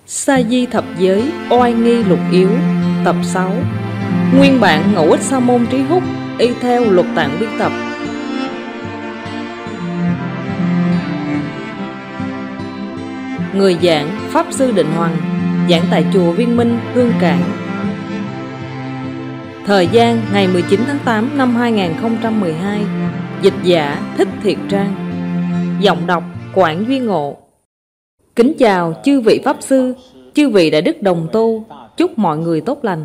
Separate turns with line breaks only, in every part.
Sa Di Thập Giới Oai Nghi Lục Yếu Tập 6. Nguyên bản Ngẫu Ích Sa Môn Trí Húc y theo Lục Tạng biên tập. Người giảng Pháp Sư Định Hoằng, giảng tại chùa Viên Minh, Hương Cảng. Thời gian ngày 19 tháng 8 năm 2012. Dịch giả Thích Thiện Trang. Giọng đọc Quảng Duy Ngộ. Kính chào chư vị Pháp Sư, chư vị Đại Đức Đồng Tu. Chúc mọi người tốt lành.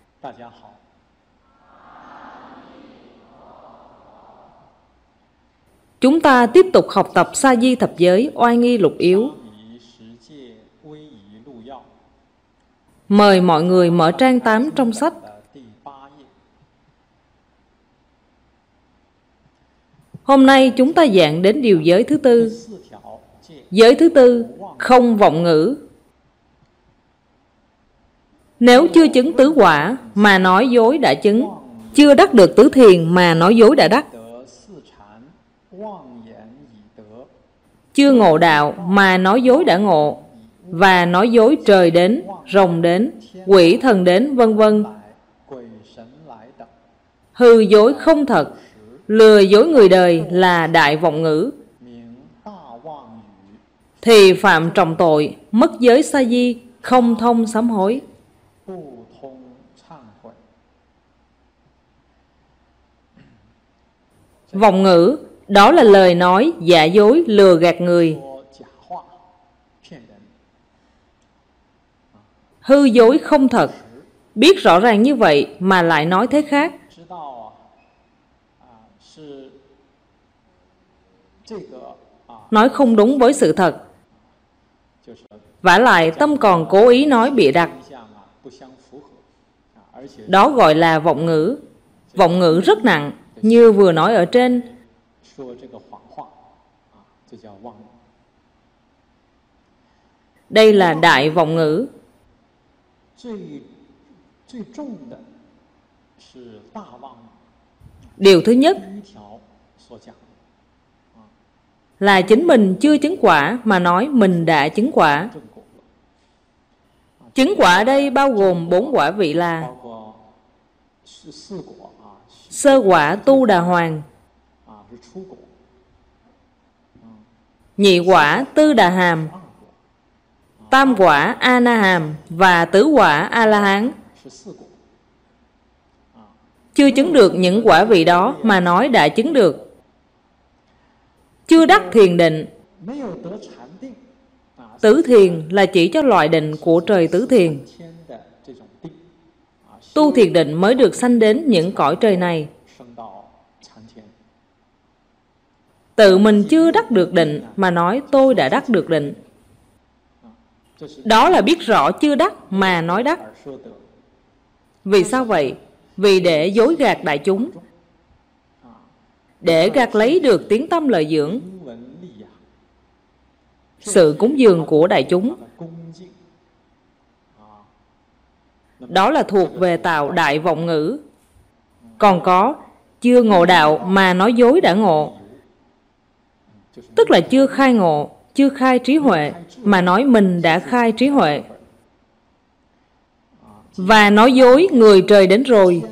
Chúng ta tiếp tục học tập Sa Di Thập Giới Oai Nghi Lục Yếu. Mời mọi người mở trang 8 trong sách. Hôm nay chúng ta giảng đến điều giới thứ tư. Giới thứ tư, không vọng ngữ. Nếu chưa chứng tứ quả mà nói dối đã chứng, chưa đắc được tứ thiền mà nói dối đã đắc, chưa ngộ đạo mà nói dối đã ngộ, và nói dối trời đến, rồng đến, quỷ thần đến, vân vân, hư dối không thật, lừa dối người đời là đại vọng ngữ, thì phạm trọng tội, mất giới sa di, không thông sám hối. Vọng ngữ, đó là lời nói giả dối lừa gạt người. Hư dối không thật, biết rõ ràng như vậy mà lại nói thế khác. Nói không đúng với sự thật. Vả lại tâm còn cố ý nói bịa đặt. Đó gọi là vọng ngữ. Vọng ngữ rất nặng, như vừa nói ở trên. Đây là đại vọng ngữ. Điều thứ nhất là chính mình chưa chứng quả mà nói mình đã chứng quả. Chứng quả ở đây bao gồm 4 quả vị là: sơ quả Tu Đà Hoàng, nhị quả Tư Đà Hàm, tam quả A Na Hàm và tứ quả A La Hán. Chưa chứng được những quả vị đó mà nói đã chứng được. Chưa đắc thiền định. Tứ thiền là chỉ cho loại định của trời tứ thiền. Tu thiền định mới được sanh đến những cõi trời này. Tự mình chưa đắc được định mà nói tôi đã đắc được định, đó là biết rõ chưa đắc mà nói đắc. Vì sao vậy? Vì để dối gạt đại chúng, để gạt lấy được tiếng tâm lợi dưỡng, sự cúng dường của đại chúng. Đó là thuộc về tạo đại vọng ngữ. Còn có chưa ngộ đạo mà nói dối đã ngộ, tức là chưa khai ngộ, chưa khai trí huệ mà nói mình đã khai trí huệ, và nói dối người trời đến rồi,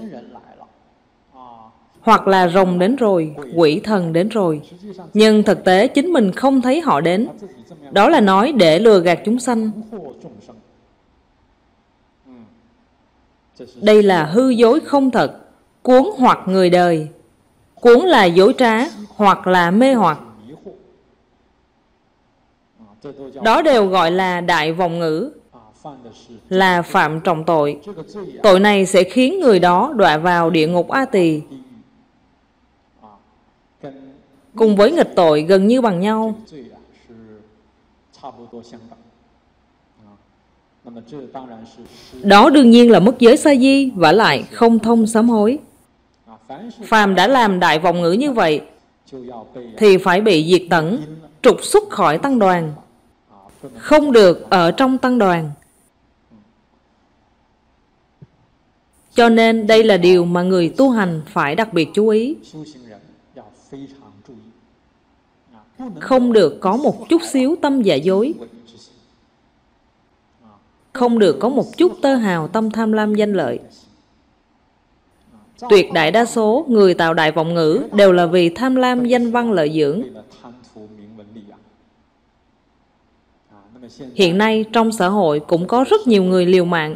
hoặc là rồng đến rồi, quỷ thần đến rồi, nhưng thực tế chính mình không thấy họ đến. Đó là nói để lừa gạt chúng sanh. Đây là hư dối không thật, cuốn hoặc người đời. Cuốn là dối trá hoặc là mê hoặc. Đó đều gọi là đại vọng ngữ, là phạm trọng tội. Tội này sẽ khiến người đó đọa vào địa ngục A Tỳ. Cùng với nghịch tội gần như bằng nhau. Đó đương nhiên là mất giới sa di, vả lại không thông sám hối. Phàm đã làm đại vọng ngữ như vậy thì phải bị diệt tận, trục xuất khỏi tăng đoàn, không được ở trong tăng đoàn. Cho nên đây là điều mà người tu hành phải đặc biệt chú ý. Không được có một chút xíu tâm giả dối. không được có một chút tơ hào tâm tham lam danh lợi. Tuyệt đại đa số người tạo đại vọng ngữ đều là vì tham lam danh văn lợi dưỡng. Hiện nay trong xã hội cũng có rất nhiều người liều mạng,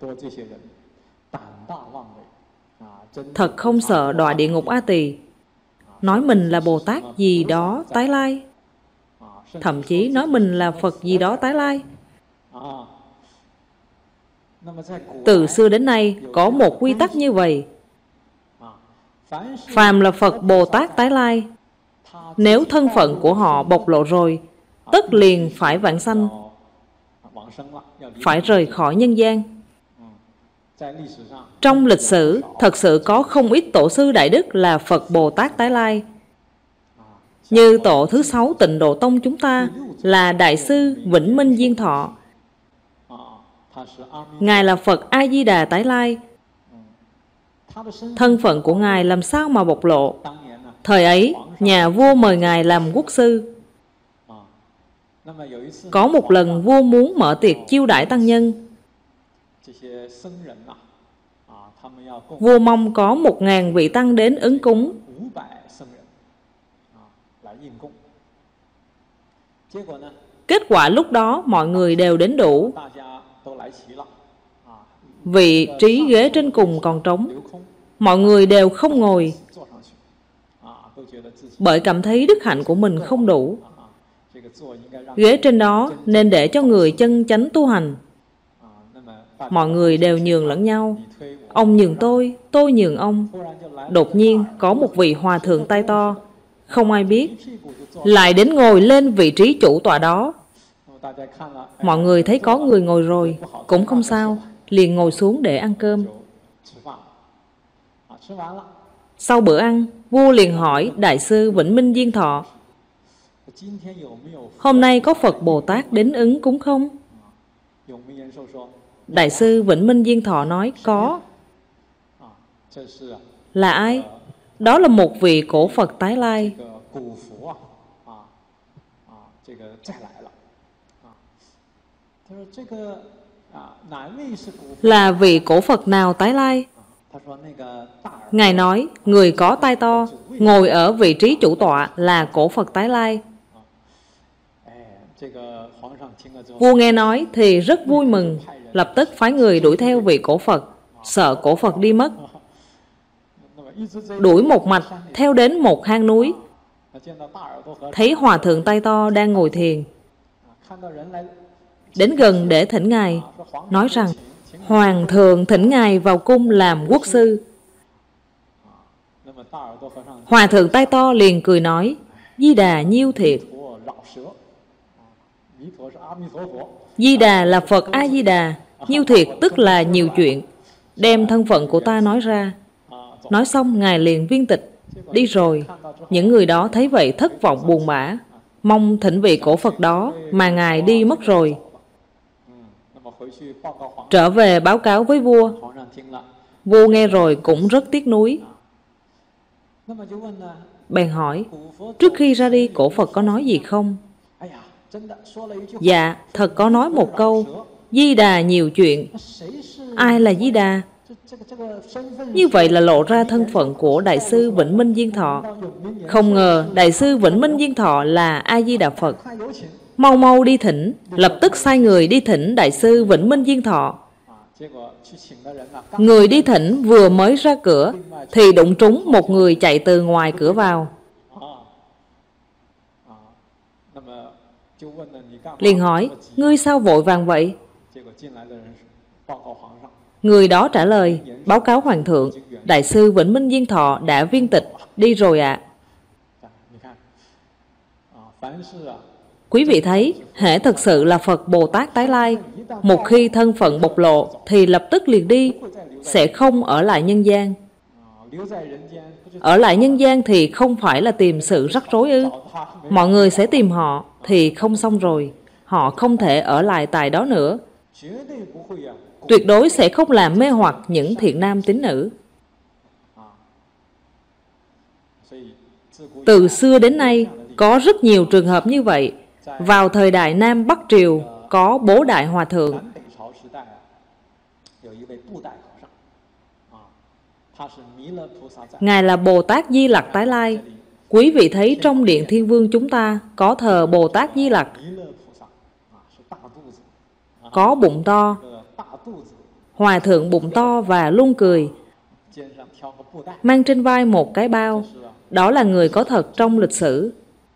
thật không sợ đọa địa ngục A Tỳ, nói mình là Bồ Tát gì đó tái lai, thậm chí nói mình là Phật gì đó tái lai. Từ xưa đến nay có một quy tắc như vậy: phàm là Phật Bồ Tát tái lai, nếu thân phận của họ bộc lộ rồi, tất liền phải vãng sanh, phải rời khỏi nhân gian. Trong lịch sử, thật sự có không ít tổ sư đại đức là Phật Bồ Tát tái lai. Như tổ thứ 6 Tịnh Độ Tông chúng ta là Đại sư Vĩnh Minh Diên Thọ. Ngài là Phật A-di-đà tái lai. Thân phận của Ngài làm sao mà bộc lộ? Thời ấy, nhà vua mời Ngài làm quốc sư. Có một lần vua muốn mở tiệc chiêu đãi tăng nhân. Vua mong có 1000 vị tăng đến ứng cúng. Kết quả lúc đó mọi người đều đến đủ. Vị trí ghế trên cùng còn trống, mọi người đều không ngồi, bởi cảm thấy đức hạnh của mình không đủ. Ghế trên đó nên để cho người chân chánh tu hành. Mọi người đều nhường lẫn nhau, ông nhường tôi nhường ông. Đột nhiên có một vị hòa thượng tay to, không ai biết, lại đến ngồi lên vị trí chủ tọa đó. Mọi người thấy có người ngồi rồi, cũng không sao, liền ngồi xuống để ăn cơm. Sau bữa ăn, vua liền hỏi Đại sư Vĩnh Minh Diên Thọ: hôm nay có Phật Bồ Tát đến ứng cúng không? Đại sư Vĩnh Minh Diên Thọ nói có. Là ai? Đó là một vị cổ Phật tái lai. Là vị cổ Phật nào tái lai? Ngài nói người có tai to, ngồi ở vị trí chủ tọa là cổ Phật tái lai. Vua nghe nói thì rất vui mừng, lập tức phái người đuổi theo vị cổ Phật, sợ cổ Phật đi mất. Đuổi một mạch theo đến một hang núi, thấy hòa thượng tay to đang ngồi thiền. Đến gần để thỉnh Ngài, nói rằng Hoàng thượng thỉnh Ngài vào cung làm quốc sư. Hòa thượng tay to liền cười nói: Di Đà nhiêu thiệt. Di Đà là Phật A-di-đà, nhiêu thiệt tức là nhiều chuyện. Đem thân phận của ta nói ra. Nói xong Ngài liền viên tịch, đi rồi. Những người đó thấy vậy thất vọng buồn bã, mong thỉnh vị cổ Phật đó, mà Ngài đi mất rồi. Trở về báo cáo với vua. Vua nghe rồi cũng rất tiếc nuối, bèn hỏi: trước khi ra đi cổ Phật có nói gì không? Dạ, thật có nói một câu: Di Đà nhiều chuyện. Ai là Di Đà? Như vậy là lộ ra thân phận của Đại sư Vĩnh Minh Diên Thọ. Không ngờ Đại sư Vĩnh Minh Diên Thọ là A-di-đà Phật. Mau mau đi thỉnh. Lập tức sai người đi thỉnh Đại sư Vĩnh Minh Diên Thọ. Người đi thỉnh vừa mới ra cửa thì đụng trúng một người chạy từ ngoài cửa vào. Liền hỏi: ngươi sao vội vàng vậy? Người đó trả lời: báo cáo Hoàng thượng, Đại sư Vĩnh Minh Diên Thọ đã viên tịch, đi rồi ạ. Quý vị thấy, hễ thật sự là Phật Bồ Tát tái lai, một khi thân phận bộc lộ thì lập tức liền đi, sẽ không ở lại nhân gian. Ở lại nhân gian thì không phải là tìm sự rắc rối ư? Mọi người sẽ tìm họ thì không xong rồi, họ không thể ở lại tại đó nữa. Tuyệt đối sẽ không làm mê hoặc những thiện nam tín nữ. Từ xưa đến nay có rất nhiều trường hợp như vậy. Vào thời đại Nam Bắc Triều có Bố Đại Hòa Thượng, Ngài là Bồ Tát Di Lặc tái lai. Quý vị thấy trong Điện Thiên Vương chúng ta có thờ Bồ Tát Di Lặc, có bụng to, hòa thượng bụng to và luôn cười, mang trên vai một cái bao. Đó là người có thật trong lịch sử.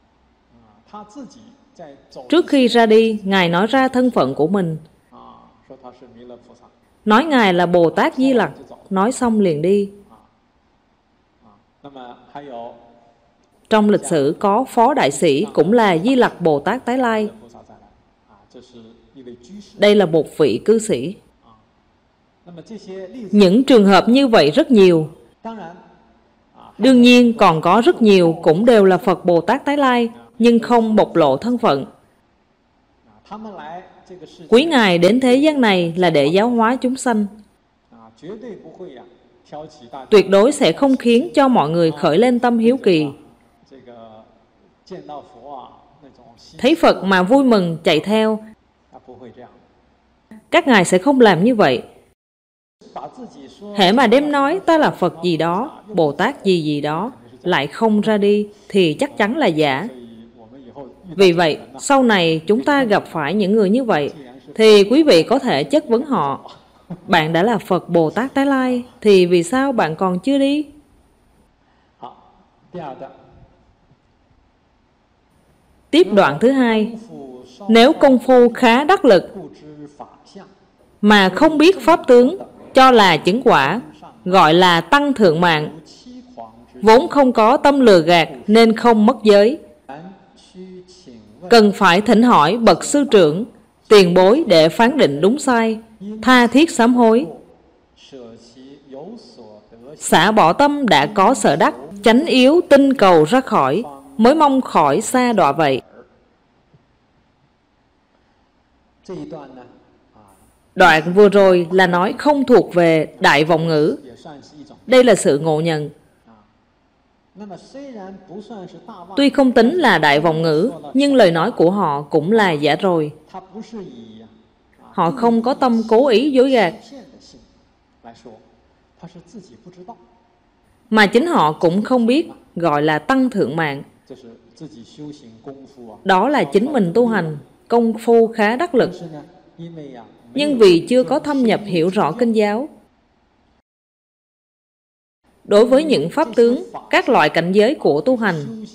Trước khi ra đi, Ngài nói ra thân phận của mình, nói Ngài là Bồ Tát Di Lặc, nói xong liền đi. Trong lịch sử có Phó Đại Sĩ cũng là Di Lặc Bồ Tát tái lai. Đây là một vị cư sĩ. Những trường hợp như vậy rất nhiều. Đương nhiên còn có rất nhiều cũng đều là Phật Bồ Tát tái lai, nhưng không bộc lộ thân phận. Quý Ngài đến thế gian này là để giáo hóa chúng sanh, tuyệt đối sẽ không khiến cho mọi người khởi lên tâm hiếu kỳ, thấy Phật mà vui mừng chạy theo. Các Ngài sẽ không làm như vậy. Hễ mà đem nói ta là Phật gì đó, Bồ Tát gì gì đó, lại không ra đi thì chắc chắn là giả. Vì vậy, sau này chúng ta gặp phải những người như vậy, thì quý vị có thể chất vấn họ: bạn đã là Phật Bồ Tát tái lai, thì vì sao bạn còn chưa đi? Tiếp đoạn thứ hai: nếu công phu khá đắc lực mà không biết pháp tướng, cho là chứng quả, gọi là tăng thượng mạng. Vốn không có tâm lừa gạt nên không mất giới. Cần phải thỉnh hỏi bậc sư trưởng, tiền bối để phán định đúng sai, tha thiết sám hối, xả bỏ tâm đã có sở đắc, chánh yếu tinh cầu ra khỏi, mới mong khỏi xa đọa vậy. Đoạn vừa rồi là nói không thuộc về đại vọng ngữ. Đây là sự ngộ nhận. Tuy không tính là đại vọng ngữ, nhưng lời nói của họ cũng là giả rồi. Họ không có tâm cố ý dối gạt, mà chính họ cũng không biết, gọi là tăng thượng mạng. Đó là chính mình tu hành, công phu khá đắc lực. Nhưng vì chưa có thâm nhập hiểu rõ kinh giáo, đối với những pháp tướng, các loại cảnh giới của tu hành,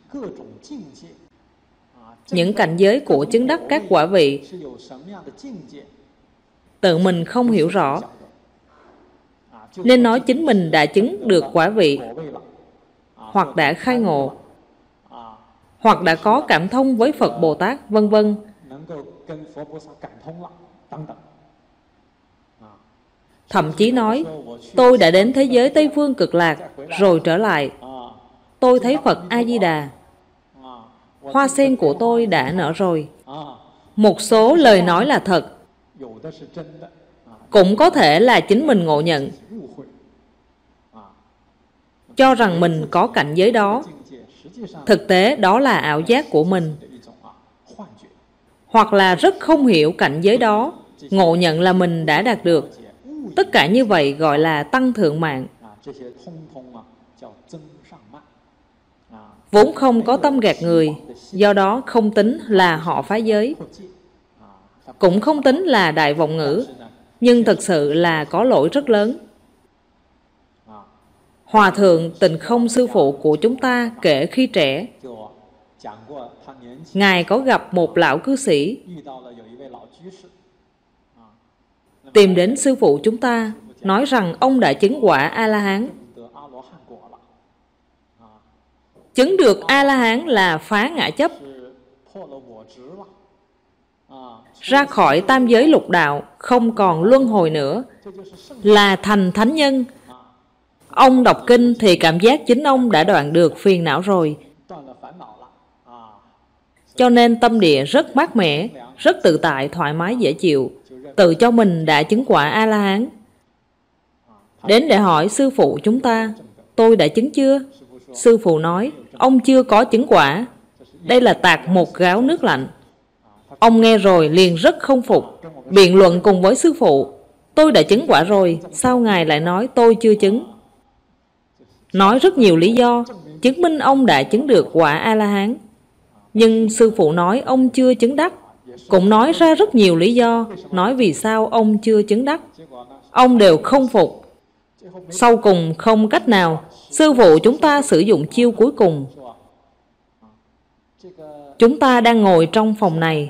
những cảnh giới của chứng đắc các quả vị, tự mình không hiểu rõ, nên nói chính mình đã chứng được quả vị, hoặc đã khai ngộ, hoặc đã có cảm thông với Phật Bồ Tát, vân vân. Thậm chí nói, tôi đã đến thế giới Tây Phương Cực Lạc, rồi trở lại. Tôi thấy Phật A-di-đà. Hoa sen của tôi đã nở rồi. Một số lời nói là thật, cũng có thể là chính mình ngộ nhận, cho rằng mình có cảnh giới đó. Thực tế đó là ảo giác của mình, hoặc là rất không hiểu cảnh giới đó, ngộ nhận là mình đã đạt được. Tất cả như vậy gọi là tăng thượng mạng. Vốn không có tâm gạt người, do đó không tính là họ phá giới, cũng không tính là đại vọng ngữ, nhưng thật sự là có lỗi rất lớn. Hòa thượng Tịnh Không sư phụ của chúng ta kể khi trẻ, Ngài có gặp một lão cư sĩ, tìm đến sư phụ chúng ta, nói rằng ông đã chứng quả A-la-hán. Chứng được A-la-hán là phá ngã chấp, ra khỏi tam giới lục đạo, không còn luân hồi nữa, là thành thánh nhân. Ông đọc kinh thì cảm giác chính ông đã đoạn được phiền não rồi. Cho nên tâm địa rất mát mẻ, rất tự tại, thoải mái, dễ chịu, tự cho mình đã chứng quả A-la-hán. Đến để hỏi sư phụ chúng ta, tôi đã chứng chưa? Sư phụ nói, ông chưa có chứng quả. Đây là tạt một gáo nước lạnh. Ông nghe rồi liền rất không phục, biện luận cùng với sư phụ. Tôi đã chứng quả rồi, sao Ngài lại nói tôi chưa chứng? Nói rất nhiều lý do, chứng minh ông đã chứng được quả A-la-hán. Nhưng sư phụ nói ông chưa chứng đắc, cũng nói ra rất nhiều lý do, nói vì sao ông chưa chứng đắc. Ông đều không phục. Sau cùng không cách nào, sư phụ chúng ta sử dụng chiêu cuối cùng. Chúng ta đang ngồi trong phòng này,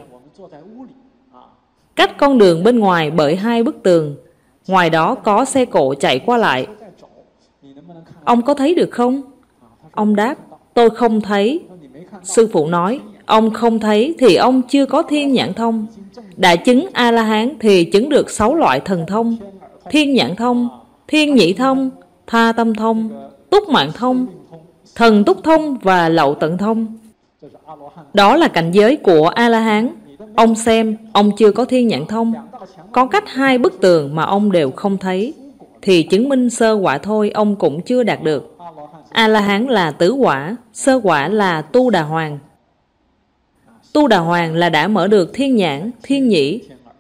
cách con đường bên ngoài bởi 2 bức tường. Ngoài đó có xe cộ chạy qua lại. Ông có thấy được không? Ông đáp, tôi không thấy. Sư phụ nói, ông không thấy thì ông chưa có thiên nhãn thông. Đã chứng A-la-hán thì chứng được 6 loại thần thông: thiên nhãn thông, thiên nhĩ thông, tha tâm thông, túc mạng thông, thần túc thông và lậu tận thông. Đó là cảnh giới của A-la-hán. Ông xem, ông chưa có thiên nhãn thông, có cách 2 bức tường mà ông đều không thấy, thì chứng minh sơ quả thôi ông cũng chưa đạt được. A-la-hán là tứ quả, sơ quả là tu đà hoàng. Tu đà hoàng là đã mở được thiên nhãn, thiên nhĩ.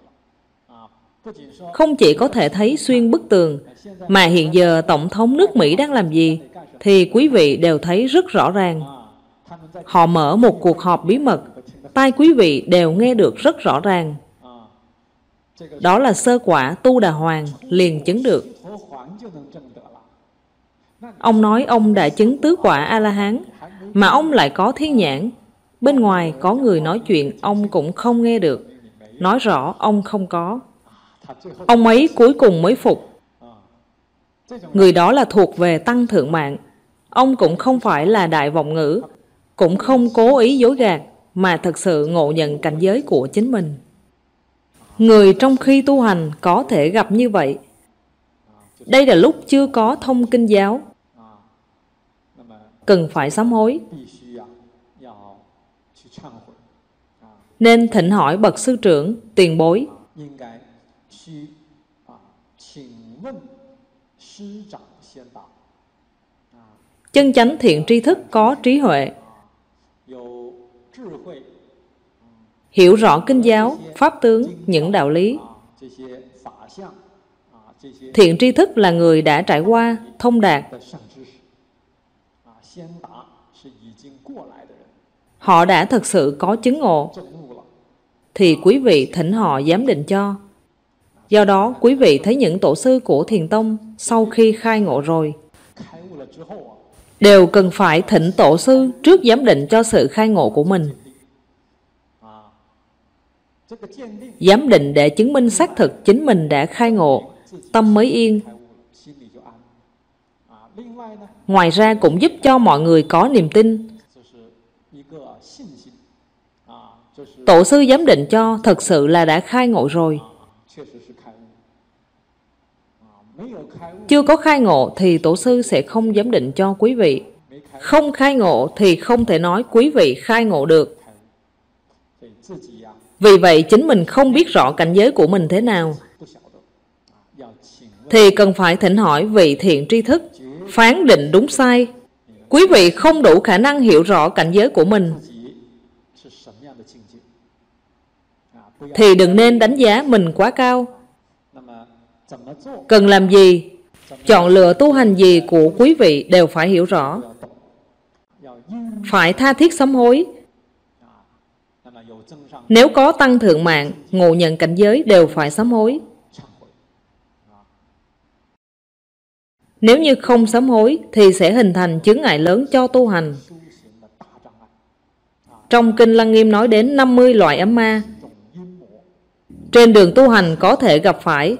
Không chỉ có thể thấy xuyên bức tường, mà hiện giờ Tổng thống nước Mỹ đang làm gì, thì quý vị đều thấy rất rõ ràng. Họ mở một cuộc họp bí mật, tai quý vị đều nghe được rất rõ ràng. Đó là sơ quả tu đà hoàng liền chứng được. Ông nói ông đã chứng tứ quả A-la-hán, mà ông lại có thiên nhãn. Bên ngoài có người nói chuyện ông cũng không nghe được, nói rõ ông không có. Ông ấy cuối cùng mới phục. Người đó là thuộc về tăng thượng mạng. Ông cũng không phải là đại vọng ngữ, cũng không cố ý dối gạt, mà thật sự ngộ nhận cảnh giới của chính mình. Người trong khi tu hành có thể gặp như vậy. Đây là lúc chưa có thông kinh giáo, cần phải sám hối. Nên thỉnh hỏi bậc sư trưởng, tiền bối. Chân chánh thiện tri thức có trí huệ, hiểu rõ kinh giáo, pháp tướng, những đạo lý. Thiện tri thức là người đã trải qua, thông đạt. Họ đã thực sự có chứng ngộ, thì quý vị thỉnh họ giám định cho. Do đó, quý vị thấy những tổ sư của Thiền Tông sau khi khai ngộ rồi, đều cần phải thỉnh tổ sư trước giám định cho sự khai ngộ của mình. Giám định để chứng minh xác thực chính mình đã khai ngộ, tâm mới yên. Ngoài ra cũng giúp cho mọi người có niềm tin. Tổ sư giám định cho thật sự là đã khai ngộ rồi. Chưa có khai ngộ thì tổ sư sẽ không giám định cho quý vị. Không khai ngộ thì không thể nói quý vị khai ngộ được. Vì vậy chính mình không biết rõ cảnh giới của mình thế nào, thì cần phải thỉnh hỏi vị thiện tri thức, phán định đúng sai. Quý vị không đủ khả năng hiểu rõ cảnh giới của mình, thì đừng nên đánh giá mình quá cao. Cần làm gì, chọn lựa tu hành gì của quý vị đều phải hiểu rõ. Phải tha thiết sám hối. Nếu có tăng thượng mạng, ngộ nhận cảnh giới đều phải sám hối. Nếu như không sám hối thì sẽ hình thành chướng ngại lớn cho tu hành. Trong Kinh Lăng Nghiêm nói đến 50 loại ấm ma. Trên đường tu hành có thể gặp phải,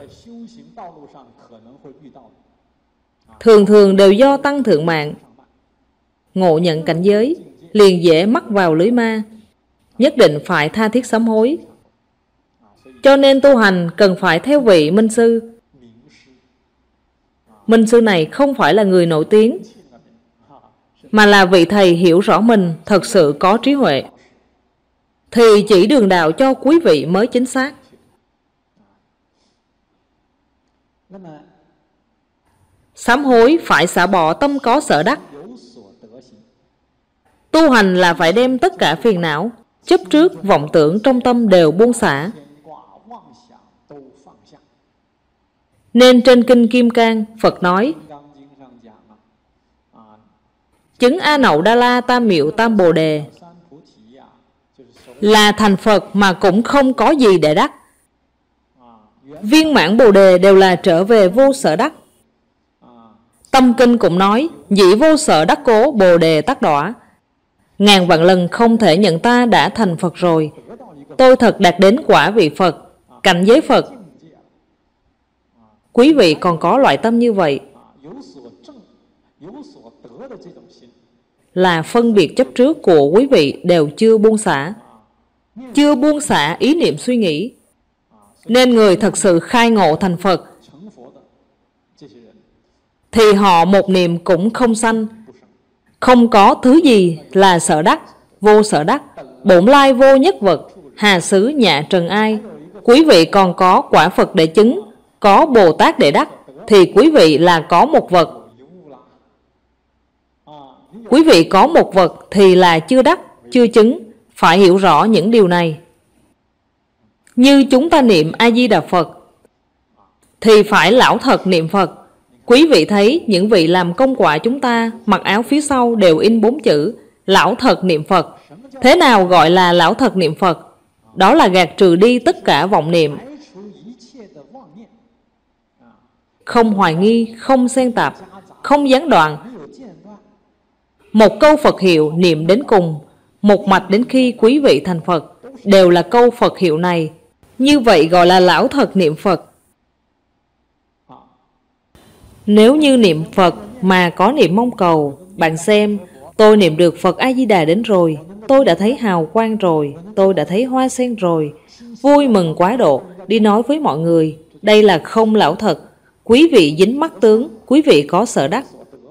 thường thường đều do tăng thượng mạng. Ngộ nhận cảnh giới liền dễ mắc vào lưới ma. Nhất định phải tha thiết sám hối. Cho nên tu hành cần phải theo vị minh sư. Minh sư này không phải là người nổi tiếng, mà là vị thầy hiểu rõ mình, thật sự có trí huệ, thì chỉ đường đạo cho quý vị mới chính xác. Sám hối phải xả bỏ tâm có sở đắc. Tu hành là phải đem tất cả phiền não, chấp trước, vọng tưởng trong tâm đều buông xả. Nên trên Kinh Kim Cang, Phật nói, chứng A Nậu Đa La Tam Miệu Tam Bồ Đề là thành Phật mà cũng không có gì để đắc. Viên mãn Bồ Đề đều là trở về vô sở đắc. Tâm Kinh cũng nói, dĩ vô sở đắc cố Bồ Đề tắc đọa. Ngàn vạn lần không thể nhận ta đã thành Phật rồi. Tôi thật đạt đến quả vị Phật, cảnh giới Phật. Quý vị còn có loại tâm như vậy, là phân biệt chấp trước của quý vị đều chưa buông xả. Chưa buông xả ý niệm suy nghĩ. Nên người thật sự khai ngộ thành Phật thì họ một niệm cũng không sanh. Không có thứ gì là sở đắc, vô sở đắc, bổn lai vô nhất vật, hà xứ nhạ trần ai. Quý vị còn có quả Phật để chứng, có Bồ Tát để đắc, thì quý vị là có một vật. Quý vị có một vật thì là chưa đắc, chưa chứng. Phải hiểu rõ những điều này. Như chúng ta niệm A-di-đà Phật thì phải lão thật niệm Phật. Quý vị thấy những vị làm công quả chúng ta mặc áo phía sau đều in 4 chữ lão thật niệm Phật. Thế nào gọi là lão thật niệm Phật? Đó là gạt trừ đi tất cả vọng niệm, không hoài nghi, không xen tạp, không gián đoạn. Một câu Phật hiệu niệm đến cùng, một mạch đến khi quý vị thành Phật, đều là câu Phật hiệu này. Như vậy gọi là lão thật niệm Phật. Nếu như niệm Phật mà có niệm mong cầu, bạn xem, tôi niệm được Phật A-di-đà đến rồi, tôi đã thấy hào quang rồi, tôi đã thấy hoa sen rồi, vui mừng quá độ, đi nói với mọi người. Đây là không lão thật. Quý vị dính mắc tướng, quý vị có sở đắc.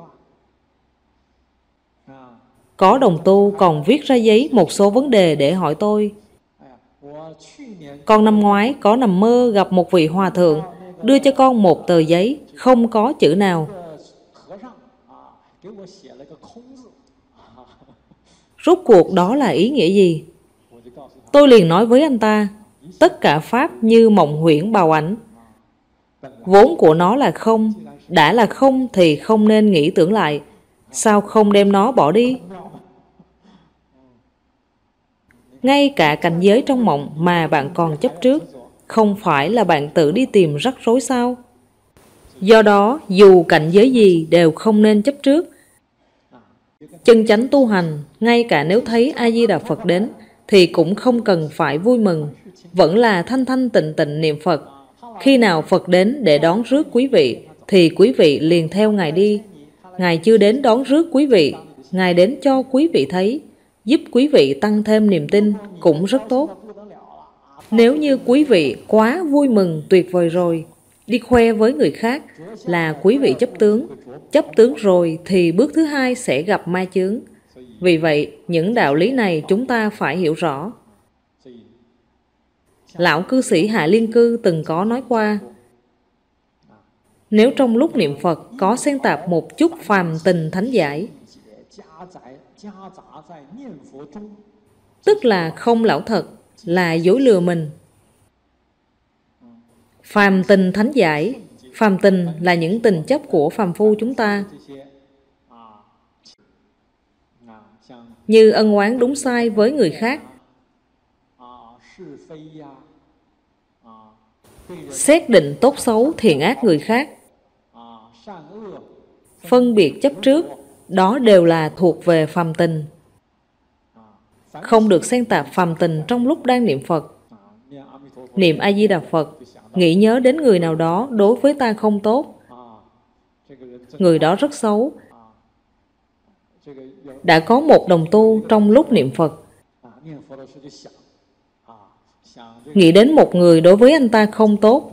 Có đồng tu còn viết ra giấy một số vấn đề để hỏi tôi. Con năm ngoái có nằm mơ gặp một vị hòa thượng, đưa cho con một tờ giấy, không có chữ nào. Rốt cuộc đó là ý nghĩa gì? Tôi liền nói với anh ta, tất cả pháp như mộng huyễn bào ảnh. Vốn của nó là không, đã là không thì không nên nghĩ tưởng lại. Sao không đem nó bỏ đi? Ngay cả cảnh giới trong mộng mà bạn còn chấp trước, không phải là bạn tự đi tìm rắc rối sao? Do đó, dù cảnh giới gì đều không nên chấp trước. Chân chánh tu hành, ngay cả nếu thấy A-di-đà Phật đến, thì cũng không cần phải vui mừng, vẫn là thanh thanh tịnh tịnh niệm Phật. Khi nào Phật đến để đón rước quý vị, thì quý vị liền theo Ngài đi. Ngài chưa đến đón rước quý vị, Ngài đến cho quý vị thấy, giúp quý vị tăng thêm niềm tin, cũng rất tốt. Nếu như quý vị quá vui mừng tuyệt vời rồi, đi khoe với người khác là quý vị chấp tướng. Chấp tướng rồi thì bước thứ hai sẽ gặp ma chướng. Vì vậy, những đạo lý này chúng ta phải hiểu rõ. Lão cư sĩ Hạ Liên Cư từng có nói qua, nếu trong lúc niệm Phật có xen tạp một chút phàm tình thánh giải, tức là không lão thật, là dối lừa mình. Phàm tình thánh giải, phàm tình là những tình chấp của phàm phu chúng ta, như ân oán đúng sai với người khác, xét định tốt xấu thiện ác người khác, phân biệt chấp trước, đó đều là thuộc về phàm tình. Không được xen tạp phàm tình trong lúc đang niệm Phật. Niệm A-di-đà Phật, nghĩ nhớ đến người nào đó đối với ta không tốt, người đó rất xấu. Đã có một đồng tu trong lúc niệm Phật nghĩ đến một người đối với anh ta không tốt,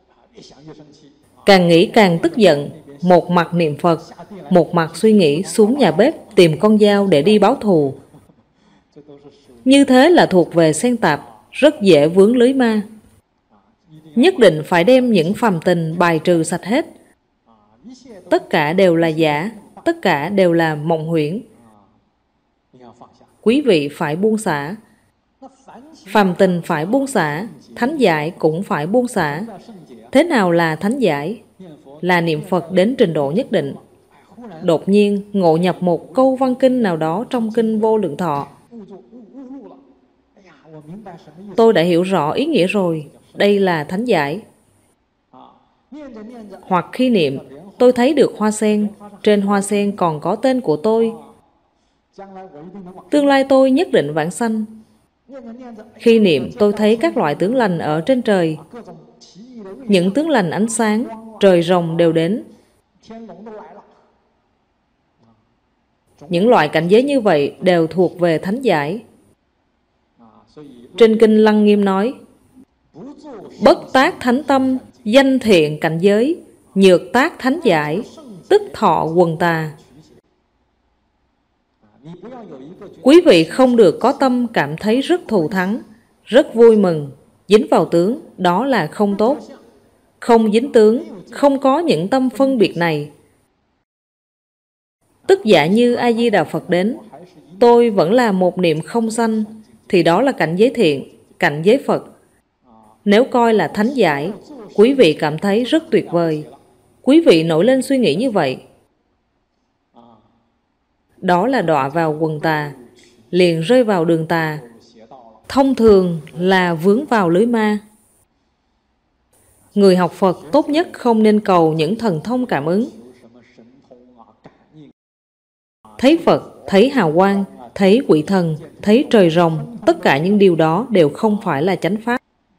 càng nghĩ càng tức giận, một mặt niệm Phật, một mặt suy nghĩ xuống nhà bếp tìm con dao để đi báo thù. Như thế là thuộc về xen tạp, rất dễ vướng lưới ma. Nhất định phải đem những phàm tình bài trừ sạch hết. Tất cả đều là giả, tất cả đều là mộng huyễn. Quý vị phải buông xả. Phàm tình phải buông xả, thánh giải cũng phải buông xả. Thế nào là thánh giải? Là niệm Phật đến trình độ nhất định. Đột nhiên ngộ nhập một câu văn kinh nào đó trong kinh Vô Lượng Thọ. Tôi đã hiểu rõ ý nghĩa rồi, đây là thánh giải. Hoặc khi niệm, tôi thấy được hoa sen, trên hoa sen còn có tên của tôi. Tương lai tôi nhất định vãng sanh. Khi niệm, tôi thấy các loại tướng lành ở trên trời. Những tướng lành ánh sáng, trời rồng đều đến. Những loại cảnh giới như vậy đều thuộc về thánh giải. Trên kinh Lăng Nghiêm nói: bất tác thánh tâm, danh thiện cảnh giới, nhược tác thánh giải, tức thọ quần tà. Quý vị không được có tâm cảm thấy rất thù thắng, rất vui mừng, dính vào tướng, đó là không tốt. Không dính tướng, không có những tâm phân biệt này. Tức giả như A-di-đà Phật đến, tôi vẫn là một niệm không sanh, thì đó là cảnh giới thiện, cảnh giới Phật. Nếu coi là thánh giải, quý vị cảm thấy rất tuyệt vời. Quý vị nổi lên suy nghĩ như vậy, đó là đọa vào quần tà, liền rơi vào đường tà. Thông thường là vướng vào lưới ma. Người học Phật tốt nhất không nên cầu những thần thông cảm ứng. Thấy Phật, thấy hào quang, thấy quỷ thần, thấy trời rồng, tất cả những điều đó đều không phải là chánh pháp.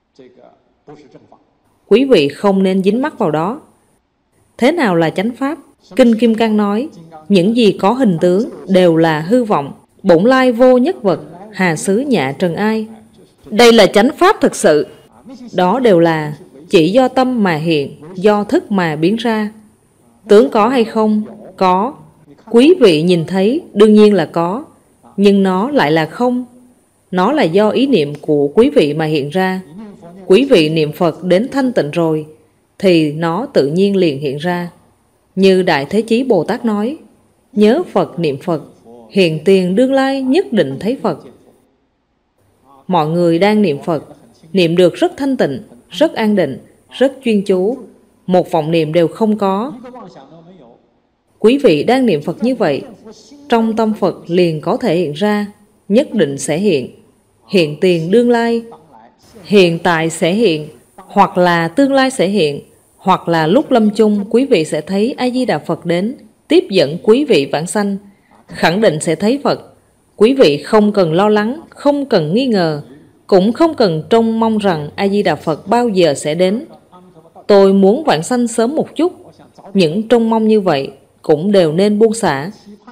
Quý vị không nên dính mắc vào đó. Thế nào là chánh pháp? Kinh Kim Cang nói, những gì có hình tướng đều là hư vọng, bổn lai vô nhất vật, hà xứ nhạ trần ai. Đây là chánh pháp thực sự. Đó đều là chỉ do tâm mà hiện, do thức mà biến ra. Tướng có hay không? Có. Quý vị nhìn thấy đương nhiên là có, nhưng nó lại là không. Nó là do ý niệm của quý vị mà hiện ra. Quý vị niệm Phật đến thanh tịnh rồi, thì nó tự nhiên liền hiện ra. Như Đại Thế Chí Bồ Tát nói, nhớ Phật niệm Phật, hiện tiền đương lai nhất định thấy Phật. Mọi người đang niệm Phật, niệm được rất thanh tịnh, rất an định, rất chuyên chú, một vọng niệm đều không có. Quý vị đang niệm Phật như vậy, trong tâm Phật liền có thể hiện ra, nhất định sẽ hiện. Hiện tiền đương lai, hiện tại sẽ hiện, hoặc là tương lai sẽ hiện, hoặc là lúc lâm chung quý vị sẽ thấy A-di-đà Phật đến, tiếp dẫn quý vị vãng sanh, khẳng định sẽ thấy Phật. Quý vị không cần lo lắng, không cần nghi ngờ, cũng không cần trông mong rằng A-di-đà Phật bao giờ sẽ đến. Tôi muốn vãng sanh sớm một chút. Những trông mong như vậy cũng đều nên buông xả.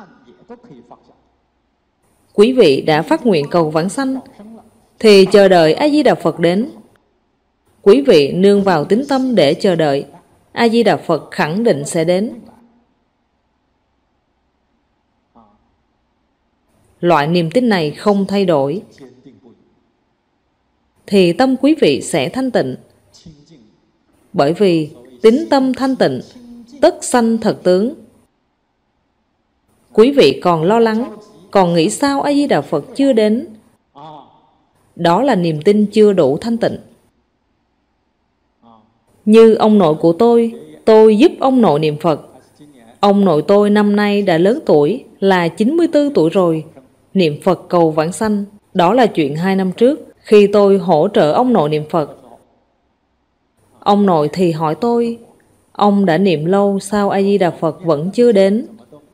Quý vị đã phát nguyện cầu vãng sanh, thì chờ đợi A-di-đà Phật đến. Quý vị nương vào tín tâm để chờ đợi, A-di-đà Phật khẳng định sẽ đến. Loại niềm tin này không thay đổi, thì tâm quý vị sẽ thanh tịnh. Bởi vì tín tâm thanh tịnh, tất sanh thật tướng. Quý vị còn lo lắng, còn nghĩ sao A-di-đà Phật chưa đến? Đó là niềm tin chưa đủ thanh tịnh. Như ông nội của tôi giúp ông nội niệm Phật. Ông nội tôi năm nay đã lớn tuổi, là 94 tuổi rồi, niệm Phật cầu vãng sanh. Đó là chuyện 2 năm trước, khi tôi hỗ trợ ông nội niệm Phật. Ông nội thì hỏi tôi, ông đã niệm lâu sao A-di-đà Phật vẫn chưa đến?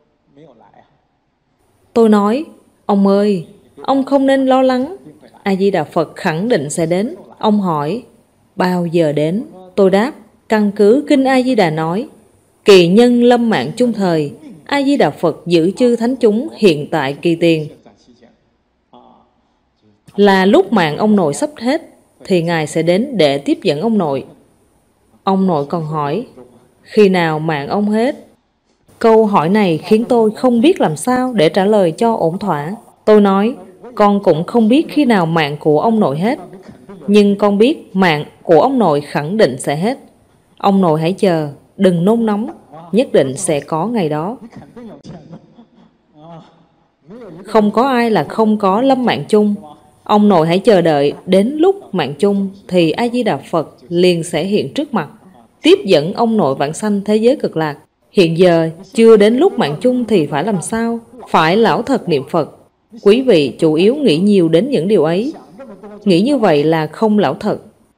Tôi nói, ông ơi, ông không nên lo lắng, A-di-đà Phật khẳng định sẽ đến. Ông hỏi, bao giờ đến? Tôi đáp, căn cứ Kinh A-di-đà nói, kỳ nhân lâm mạng chung thời, A-di-đà Phật giữ chư thánh chúng hiện tại kỳ tiền. Là lúc mạng ông nội sắp hết, thì Ngài sẽ đến để tiếp dẫn ông nội. Ông nội còn hỏi, khi nào mạng ông hết? Câu hỏi này khiến tôi không biết làm sao để trả lời cho ổn thỏa. Tôi nói, con cũng không biết khi nào mạng của ông nội hết, nhưng con biết mạng của ông nội khẳng định sẽ hết. Ông nội hãy chờ, đừng nôn nóng, nhất định sẽ có ngày đó. Không có ai là không có lâm mạng chung. Ông nội hãy chờ đợi đến lúc mạng chung thì A-di-đà Phật liền sẽ hiện trước mặt, tiếp dẫn ông nội vãng sanh thế giới cực lạc. Hiện giờ chưa đến lúc mạng chung thì phải làm sao? Phải lão thật niệm Phật. Quý vị chủ yếu nghĩ nhiều đến những điều ấy. Nghĩ như vậy là không lão thật,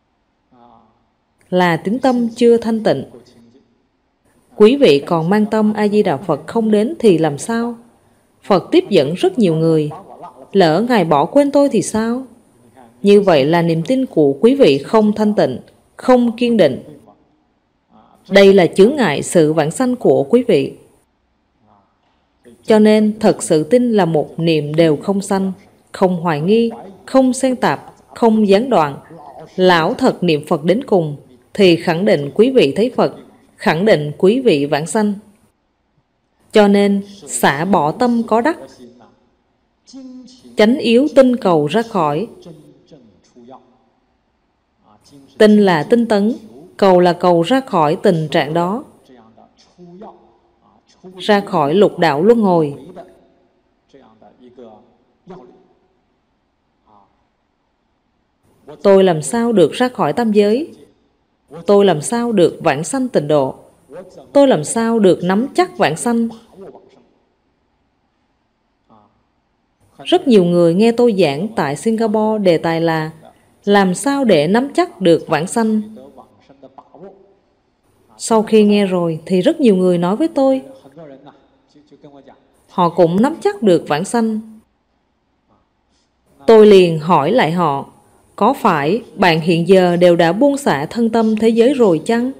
là tín tâm chưa thanh tịnh. Quý vị còn mang tâm A-di-đà Phật không đến thì làm sao? Phật tiếp dẫn rất nhiều người. Lỡ Ngài bỏ quên tôi thì sao? Như vậy là niềm tin của quý vị không thanh tịnh, không kiên định. Đây là chướng ngại sự vãng sanh của quý vị. Cho nên thật sự tin là một niệm đều không sanh, không hoài nghi, không xen tạp, không gián đoạn. Lão thật niệm Phật đến cùng thì khẳng định quý vị thấy Phật, khẳng định quý vị vãng sanh. Cho nên xả bỏ tâm có đắc, chánh yếu tinh cầu ra khỏi. Tinh là tinh tấn, cầu là cầu ra khỏi tình trạng đó, ra khỏi lục đạo luân hồi. Tôi làm sao được ra khỏi tam giới? Tôi làm sao được vãng sanh tịnh độ? Tôi làm sao được nắm chắc vãng sanh? Rất nhiều người nghe tôi giảng tại Singapore đề tài là làm sao để nắm chắc được vãng sanh. Sau khi nghe rồi thì rất nhiều người nói với tôi họ cũng nắm chắc được vãng sanh. Tôi liền hỏi lại họ, có phải bạn hiện giờ đều đã buông xả thân tâm thế giới rồi chăng?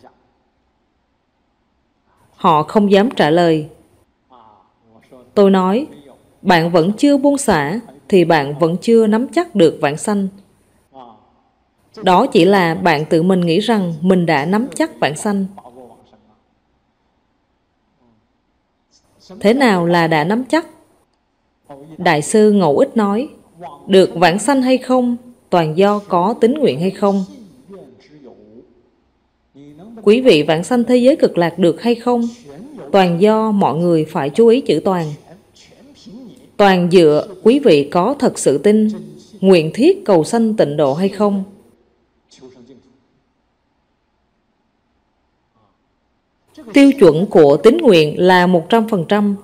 Họ không dám trả lời. Tôi nói, bạn vẫn chưa buông xả thì bạn vẫn chưa nắm chắc được vãng sanh. Đó chỉ là bạn tự mình nghĩ rằng mình đã nắm chắc vãng sanh. Thế nào là đã nắm chắc? Đại sư Ngẫu Ích nói, được vãng sanh hay không, toàn do có tín nguyện hay không. Quý vị vãng sanh thế giới cực lạc được hay không, toàn do mọi người phải chú ý chữ toàn. Toàn dựa quý vị có thật sự tin, nguyện thiết cầu sanh tịnh độ hay không. Tiêu chuẩn của tín nguyện là 100%.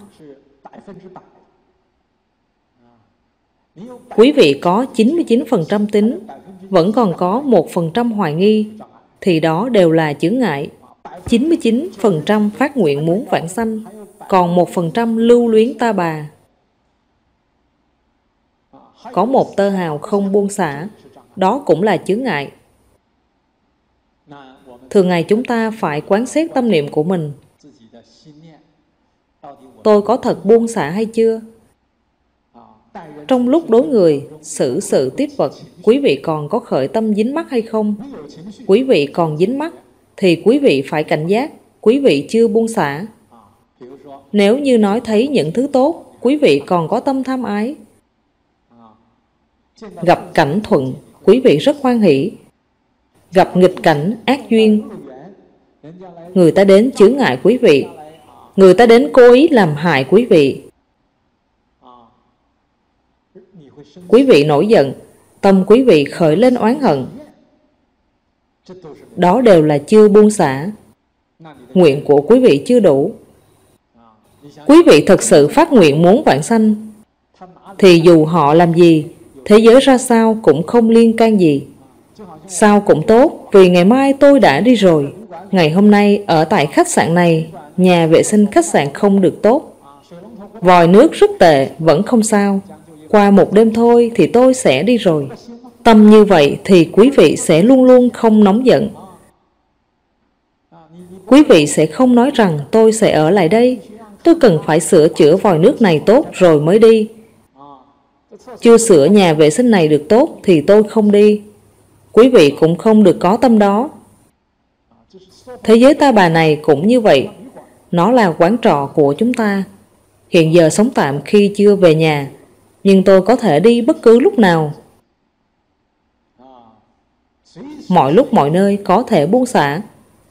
Quý vị có 99% tín, vẫn còn có 1% hoài nghi, thì đó đều là chướng ngại. 99% phát nguyện muốn vãng sanh, còn 1% lưu luyến ta bà. Có một tơ hào không buông xả, đó cũng là chướng ngại. Thường ngày chúng ta phải quán xét tâm niệm của mình. Tôi có thật buông xả hay chưa? Trong lúc đối người, xử sự tiếp vật, quý vị còn có khởi tâm dính mắc hay không? Quý vị còn dính mắc, thì quý vị phải cảnh giác, quý vị chưa buông xả. Nếu như nói thấy những thứ tốt, quý vị còn có tâm tham ái. Gặp cảnh thuận, quý vị rất hoan hỷ. Gặp nghịch cảnh, ác duyên, người ta đến chướng ngại quý vị, người ta đến cố ý làm hại quý vị. Quý vị nổi giận, tâm quý vị khởi lên oán hận. Đó đều là chưa buông xả. Nguyện của quý vị chưa đủ. Quý vị thật sự phát nguyện muốn vãng sanh, thì dù họ làm gì, thế giới ra sao cũng không liên can gì. Sao cũng tốt, vì ngày mai tôi đã đi rồi. Ngày hôm nay ở tại khách sạn này, nhà vệ sinh khách sạn không được tốt, vòi nước rất tệ, vẫn không sao. Qua một đêm thôi thì tôi sẽ đi rồi. Tâm như vậy thì quý vị sẽ luôn luôn không nóng giận. Quý vị sẽ không nói rằng tôi sẽ ở lại đây, tôi cần phải sửa chữa vòi nước này tốt rồi mới đi. Chưa sửa nhà vệ sinh này được tốt thì tôi không đi. Quý vị cũng không được có tâm đó. Thế giới ta bà này cũng như vậy. Nó là quán trọ của chúng ta. Hiện giờ sống tạm khi chưa về nhà, nhưng tôi có thể đi bất cứ lúc nào. Mọi lúc mọi nơi có thể buông xả.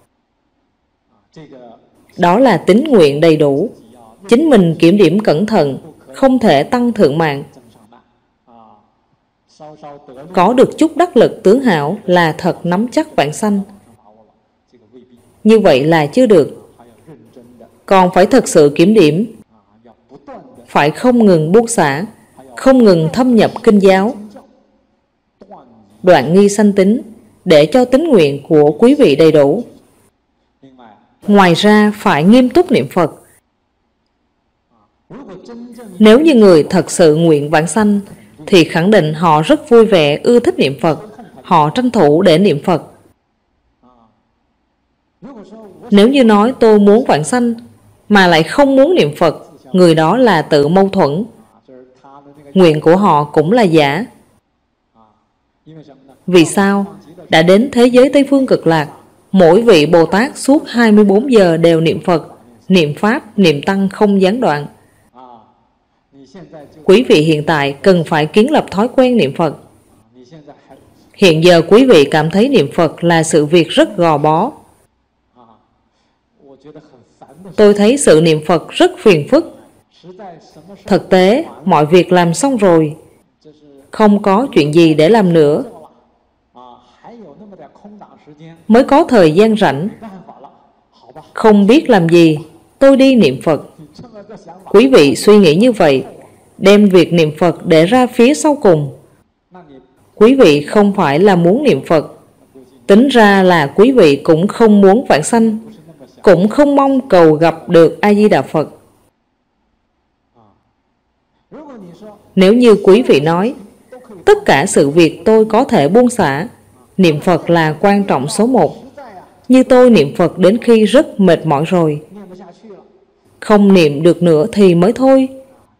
Đó là tín nguyện đầy đủ. Chính mình kiểm điểm cẩn thận, không thể tăng thượng mạng. Có được chút đắc lực tướng hảo là thật nắm chắc vãng sanh. Như vậy là chưa được. Còn phải thật sự kiểm điểm, phải không ngừng buông xả, không ngừng thâm nhập kinh giáo, đoạn nghi sanh tính, để cho tín nguyện của quý vị đầy đủ. Ngoài ra phải nghiêm túc niệm Phật. Nếu như người thật sự nguyện vãng sanh thì khẳng định họ rất vui vẻ, ưa thích niệm Phật, họ tranh thủ để niệm Phật. Nếu như nói tôi muốn vãng sanh mà lại không muốn niệm Phật, người đó là tự mâu thuẫn. Nguyện của họ cũng là giả. Vì sao? Đã đến thế giới Tây Phương Cực Lạc, mỗi vị Bồ Tát suốt 24 giờ đều niệm Phật, niệm Pháp, niệm Tăng không gián đoạn. Quý vị hiện tại cần phải kiến lập thói quen niệm Phật. Hiện giờ quý vị cảm thấy niệm Phật là sự việc rất gò bó. Tôi thấy sự niệm Phật rất phiền phức. Thực tế, mọi việc làm xong rồi, không có chuyện gì để làm nữa. Mới có thời gian rảnh, không biết làm gì, tôi đi niệm Phật. Quý vị suy nghĩ như vậy, đem việc niệm Phật để ra phía sau cùng. Quý vị không phải là muốn niệm Phật. Tính ra là quý vị cũng không muốn vãng sanh, cũng không mong cầu gặp được A-di-đà Phật. Nếu như quý vị nói, tất cả sự việc tôi có thể buông xả, niệm Phật là quan trọng số 1. Như tôi niệm Phật đến khi rất mệt mỏi rồi, không niệm được nữa thì mới thôi.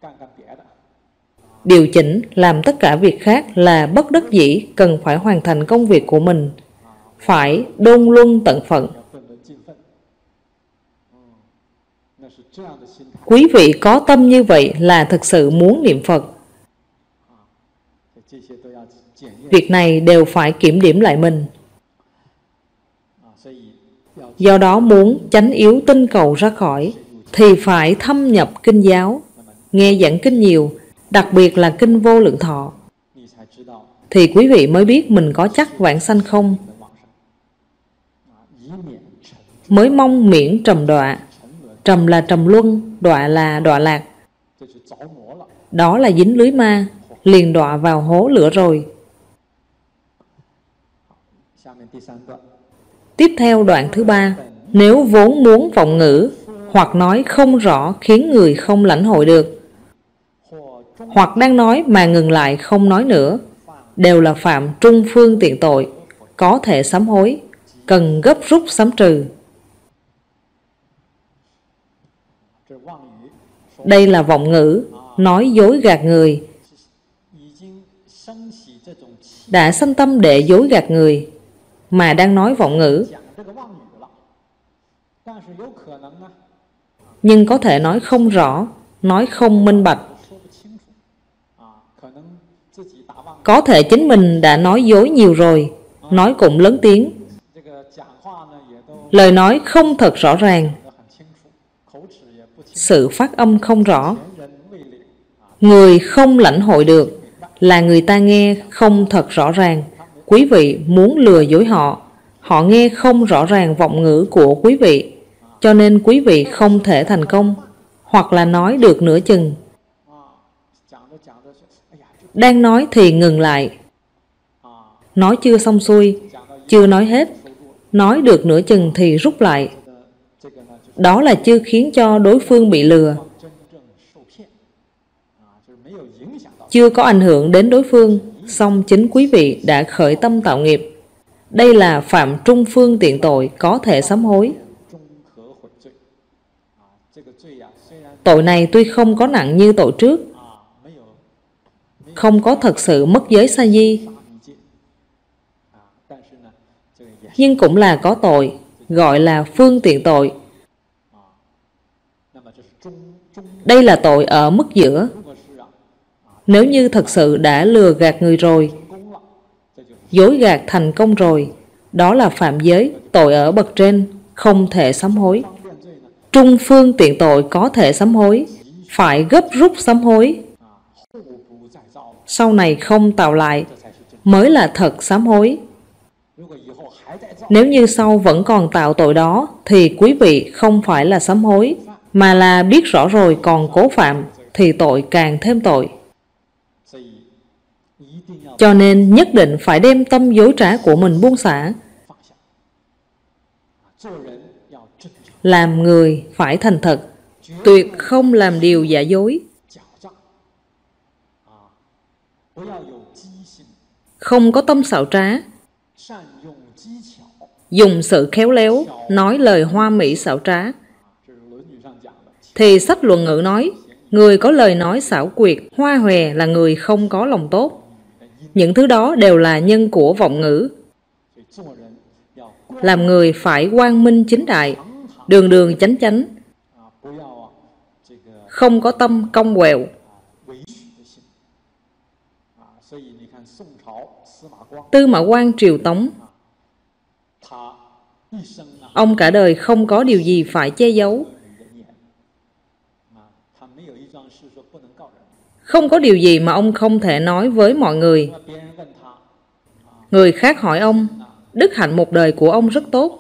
Điều chỉnh làm tất cả việc khác là bất đắc dĩ, cần phải hoàn thành công việc của mình, phải đôn luân tận phận. Quý vị có tâm như vậy là thực sự muốn niệm Phật. Việc này đều phải kiểm điểm lại mình. Do đó muốn chánh yếu tinh cầu ra khỏi thì phải thâm nhập kinh giáo, nghe giảng kinh nhiều, đặc biệt là kinh Vô Lượng Thọ, thì quý vị mới biết mình có chắc vãng sanh không, mới mong miễn trầm đọa. Trầm là trầm luân, đọa là đọa lạc. Đó là dính lưới ma, liền đọa vào hố lửa rồi. Tiếp theo đoạn thứ 3, nếu vốn muốn vọng ngữ, hoặc nói không rõ khiến người không lãnh hội được, hoặc đang nói mà ngừng lại không nói nữa, đều là phạm trung phương tiện tội, có thể sám hối, cần gấp rút sám trừ. Đây là vọng ngữ, nói dối gạt người. Đã sanh tâm để dối gạt người, mà đang nói vọng ngữ. Nhưng có thể nói không rõ, nói không minh bạch. Có thể chính mình đã nói dối nhiều rồi, nói cũng lớn tiếng. Lời nói không thật rõ ràng, sự phát âm không rõ. Người không lãnh hội được là người ta nghe không thật rõ ràng. Quý vị muốn lừa dối họ, họ nghe không rõ ràng vọng ngữ của quý vị, cho nên quý vị không thể thành công, hoặc là nói được nửa chừng. Đang nói thì ngừng lại, nói chưa xong xuôi, chưa nói hết, nói được nửa chừng thì rút lại. Đó là chưa khiến cho đối phương bị lừa, chưa có ảnh hưởng đến đối phương, song chính quý vị đã khởi tâm tạo nghiệp. Đây là phạm trung phương tiện tội, có thể sám hối. Tội này tuy không có nặng như tội trước, không có thật sự mất giới sa di, nhưng cũng là có tội, gọi là phương tiện tội. Đây là tội ở mức giữa. Nếu như thật sự đã lừa gạt người rồi, dối gạt thành công rồi, đó là phạm giới, tội ở bậc trên, không thể sám hối. Trung phương tiện tội có thể sám hối, phải gấp rút sám hối. sau này không tạo lại, mới là thật sám hối. Nếu như sau vẫn còn tạo tội đó, thì quý vị không phải là sám hối, mà là biết rõ rồi còn cố phạm, thì tội càng thêm tội. Cho nên nhất định phải đem tâm dối trá của mình buông xả. Làm người phải thành thật, tuyệt không làm điều giả dối. Không có tâm xảo trá, dùng sự khéo léo, nói lời hoa mỹ xảo trá. Thì sách Luận Ngữ nói, người có lời nói xảo quyệt, hoa hòe là người không có lòng tốt. Những thứ đó đều là nhân của vọng ngữ. Làm người phải quang minh chính đại, đường đường chánh chánh, không có tâm cong quẹo. Tư Mã Quang triều Tống, ông cả đời không có điều gì phải che giấu. Không có điều gì mà ông không thể nói với mọi người. Người khác hỏi ông, đức hạnh một đời của ông rất tốt,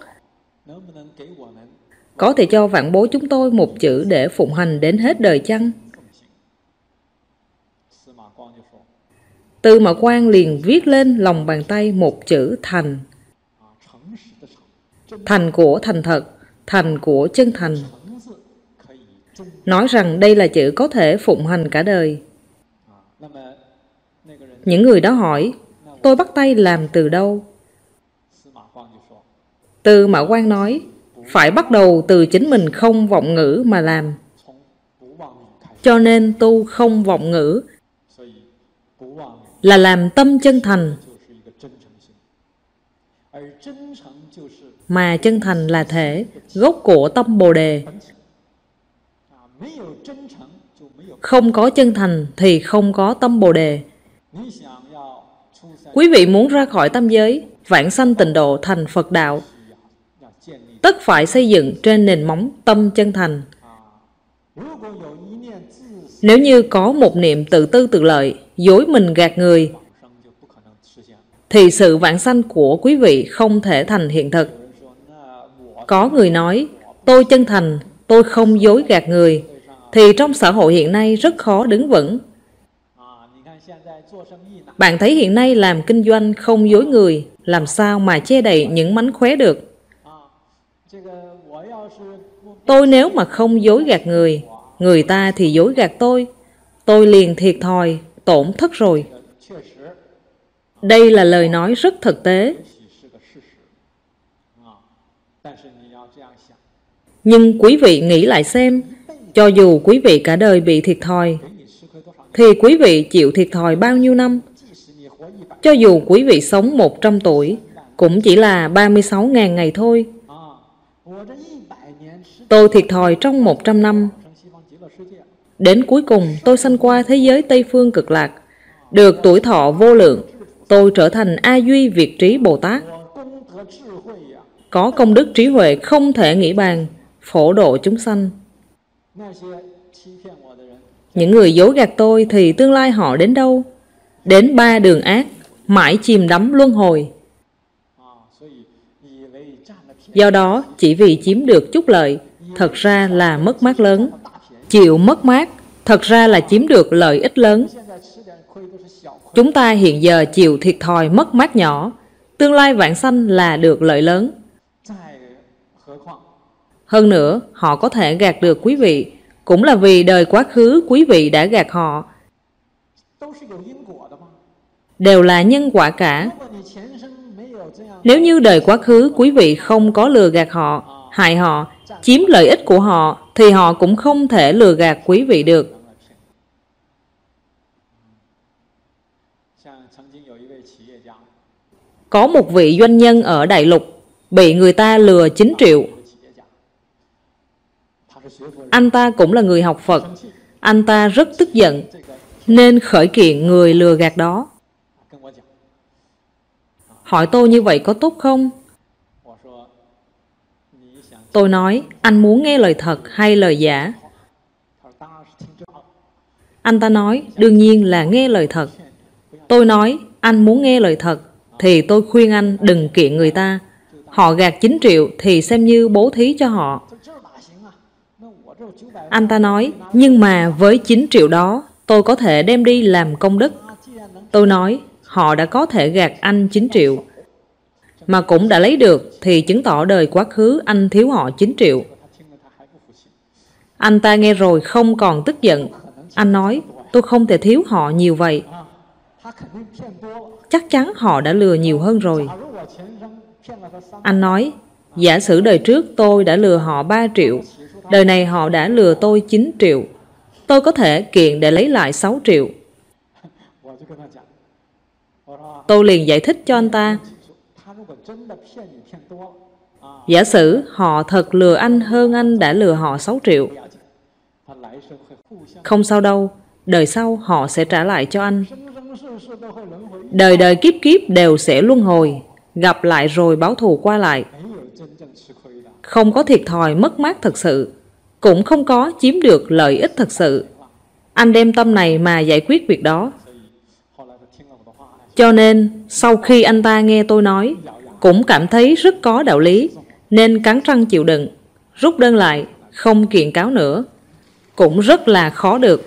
có thể cho vãn bối chúng tôi một chữ để phụng hành đến hết đời chăng? Tư Mã Quang liền viết lên lòng bàn tay một chữ thành. Thành của thành thật, thành của chân thành. Nói rằng đây là chữ có thể phụng hành cả đời. Những người đó hỏi, tôi bắt tay làm từ đâu? Tư Mã Quang nói, phải bắt đầu từ chính mình không vọng ngữ mà làm. Cho nên tu không vọng ngữ là làm tâm chân thành. Mà chân thành là thể, gốc của tâm Bồ Đề. Không có chân thành thì không có tâm Bồ Đề. Quý vị muốn ra khỏi tam giới, vãng sanh tịnh độ thành Phật đạo, tất phải xây dựng trên nền móng tâm chân thành. Nếu như có một niệm tự tư tự lợi, dối mình gạt người, thì sự vãng sanh của quý vị không thể thành hiện thực. Có người nói, tôi chân thành, tôi không dối gạt người, thì trong xã hội hiện nay rất khó đứng vững. Bạn thấy hiện nay làm kinh doanh không dối người, làm sao mà che đậy những mánh khóe được? Tôi nếu mà không dối gạt người, người ta thì dối gạt tôi liền thiệt thòi, tổn thất rồi. Đây là lời nói rất thực tế. Nhưng quý vị nghĩ lại xem, cho dù quý vị cả đời bị thiệt thòi, thì quý vị chịu thiệt thòi bao nhiêu năm? Cho dù quý vị sống 100 tuổi, cũng chỉ là 36.000 ngày thôi. Tôi thiệt thòi trong 100 năm. Đến cuối cùng tôi sanh qua thế giới Tây Phương Cực Lạc, được tuổi thọ vô lượng. Tôi trở thành A Duy Việt Trí Bồ Tát, có công đức trí huệ không thể nghĩ bàn, phổ độ chúng sanh. Những người dối gạt tôi thì tương lai họ đến đâu? Đến ba đường ác, mãi chìm đắm luân hồi. Do đó, chỉ vì chiếm được chút lợi, thật ra là mất mát lớn. Chịu mất mát, thật ra là chiếm được lợi ích lớn. Chúng ta hiện giờ chịu thiệt thòi mất mát nhỏ, tương lai vãng sanh là được lợi lớn. Hơn nữa, họ có thể gạt được quý vị, cũng là vì đời quá khứ quý vị đã gạt họ. Đều là nhân quả cả. Nếu như đời quá khứ quý vị không có lừa gạt họ, hại họ, chiếm lợi ích của họ, thì họ cũng không thể lừa gạt quý vị được. Có một vị doanh nhân ở Đại Lục bị người ta lừa 9 triệu. Anh ta cũng là người học Phật. Anh ta rất tức giận, nên khởi kiện người lừa gạt đó. Hỏi tôi như vậy có tốt không? Tôi nói, anh muốn nghe lời thật hay lời giả? Anh ta nói, đương nhiên là nghe lời thật. Tôi nói, anh muốn nghe lời thật thì tôi khuyên anh đừng kiện người ta. Họ gạt 9 triệu thì xem như bố thí cho họ. Anh ta nói, nhưng mà với 9 triệu đó, tôi có thể đem đi làm công đức. Tôi nói, họ đã có thể gạt anh 9 triệu, mà cũng đã lấy được, thì chứng tỏ đời quá khứ anh thiếu họ 9 triệu. Anh ta nghe rồi không còn tức giận. Anh nói, tôi không thể thiếu họ nhiều vậy. Chắc chắn họ đã lừa nhiều hơn rồi. Anh nói, giả sử đời trước tôi đã lừa họ 3 triệu, đời này họ đã lừa tôi 9 triệu. Tôi có thể kiện để lấy lại 6 triệu. Tôi liền giải thích cho anh ta. Giả sử họ thật lừa anh hơn anh đã lừa họ 6 triệu. Không sao đâu, đời sau họ sẽ trả lại cho anh. Đời đời kiếp kiếp đều sẽ luân hồi, gặp lại rồi báo thù qua lại. Không có thiệt thòi mất mát thật sự, cũng không có chiếm được lợi ích thật sự. Anh đem tâm này mà giải quyết việc đó. Cho nên, sau khi anh ta nghe tôi nói, cũng cảm thấy rất có đạo lý, nên cắn răng chịu đựng, rút đơn lại, không kiện cáo nữa. Cũng rất là khó được.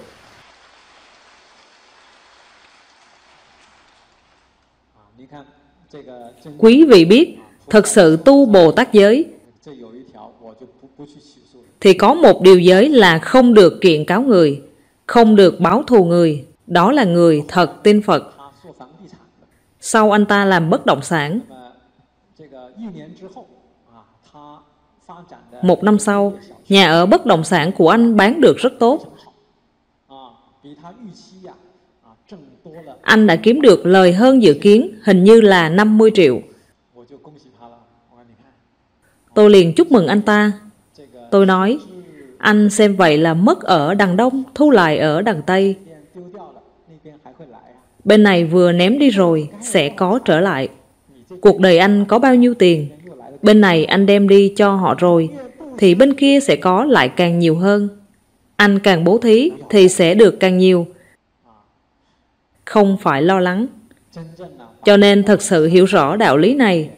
Quý vị biết, thật sự tu Bồ Tát giới thì có một điều giới là không được kiện cáo người, không được báo thù người. Đó là người thật tin Phật. Sau anh ta làm bất động sản. 1 năm sau, nhà ở bất động sản của anh bán được rất tốt. Anh đã kiếm được lời hơn dự kiến, hình như là 50 triệu. Tôi liền chúc mừng anh ta. Tôi nói, anh xem vậy là mất ở đằng Đông, thu lại ở đằng Tây. Bên này vừa ném đi rồi, sẽ có trở lại. Cuộc đời anh có bao nhiêu tiền, bên này anh đem đi cho họ rồi, thì bên kia sẽ có lại càng nhiều hơn. Anh càng bố thí thì sẽ được càng nhiều. Không phải lo lắng. Cho nên thật sự hiểu rõ đạo lý này,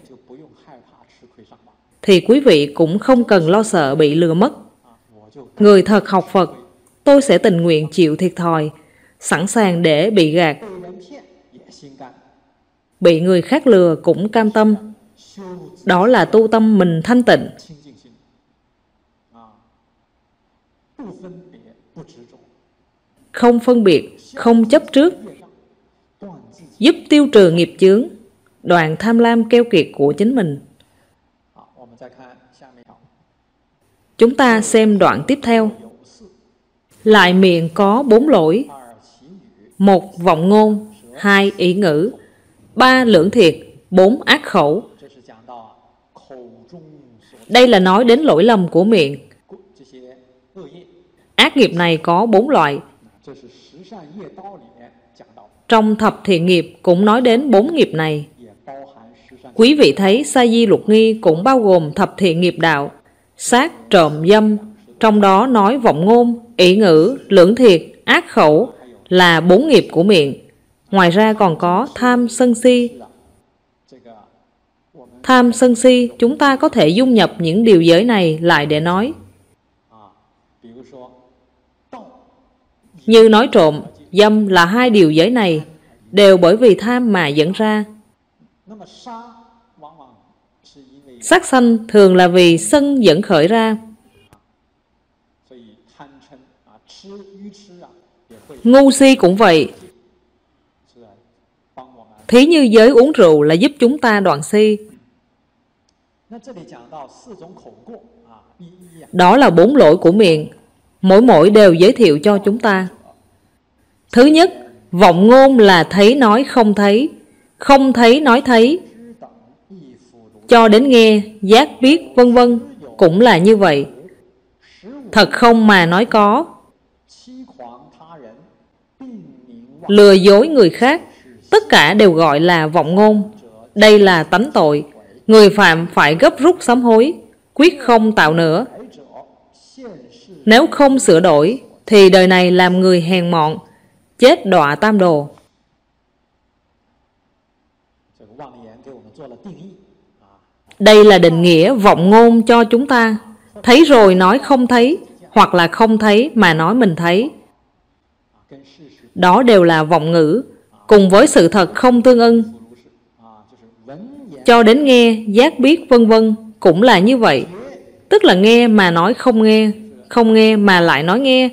thì quý vị cũng không cần lo sợ bị lừa mất. Người thật học Phật, tôi sẽ tình nguyện chịu thiệt thòi, sẵn sàng để bị gạt. Bị người khác lừa cũng cam tâm. Đó là tu tâm mình thanh tịnh. Không phân biệt, không chấp trước, giúp tiêu trừ nghiệp chướng, đoạn tham lam keo kiệt của chính mình. Chúng ta xem đoạn tiếp theo. Lại miệng có 4 lỗi: 1. Vọng ngôn, 2. Ý ngữ, 3. Lưỡng thiệt, 4. Ác khẩu. Đây là nói đến lỗi lầm của miệng. Ác nghiệp này có 4 loại. Trong thập thiện nghiệp cũng nói đến 4 nghiệp này. Quý vị thấy Sa Di Lục Nghi cũng bao gồm thập thiện nghiệp đạo: sát, trộm, dâm. Trong đó nói vọng ngôn, ý ngữ, lưỡng thiệt, ác khẩu là 4 nghiệp của miệng. Ngoài ra còn có tham, sân si. Tham, sân si, chúng ta có thể dung nhập những điều giới này lại để nói. Như nói trộm, dâm là 2 điều giới này, đều bởi vì tham mà dẫn ra. Sát sanh thường là vì sân dẫn khởi ra. Ngu si cũng vậy. Thí như giới uống rượu là giúp chúng ta đoạn si. Đó là 4 lỗi của miệng, mỗi đều giới thiệu cho chúng ta. Thứ nhất, vọng ngôn là thấy nói không thấy, không thấy nói thấy, cho đến nghe, giác biết vân vân cũng là như vậy. Thật không mà nói có. Lừa dối người khác, tất cả đều gọi là vọng ngôn. Đây là tánh tội, người phạm phải gấp rút sám hối, quyết không tạo nữa. Nếu không sửa đổi thì đời này làm người hèn mọn, chết đọa tam đồ. Đây là định nghĩa vọng ngôn cho chúng ta. Thấy rồi nói không thấy, hoặc là không thấy mà nói mình thấy. Đó đều là vọng ngữ, cùng với sự thật không tương ưng. Cho đến nghe, giác biết vân vân cũng là như vậy. Tức là nghe mà nói không nghe, không nghe mà lại nói nghe.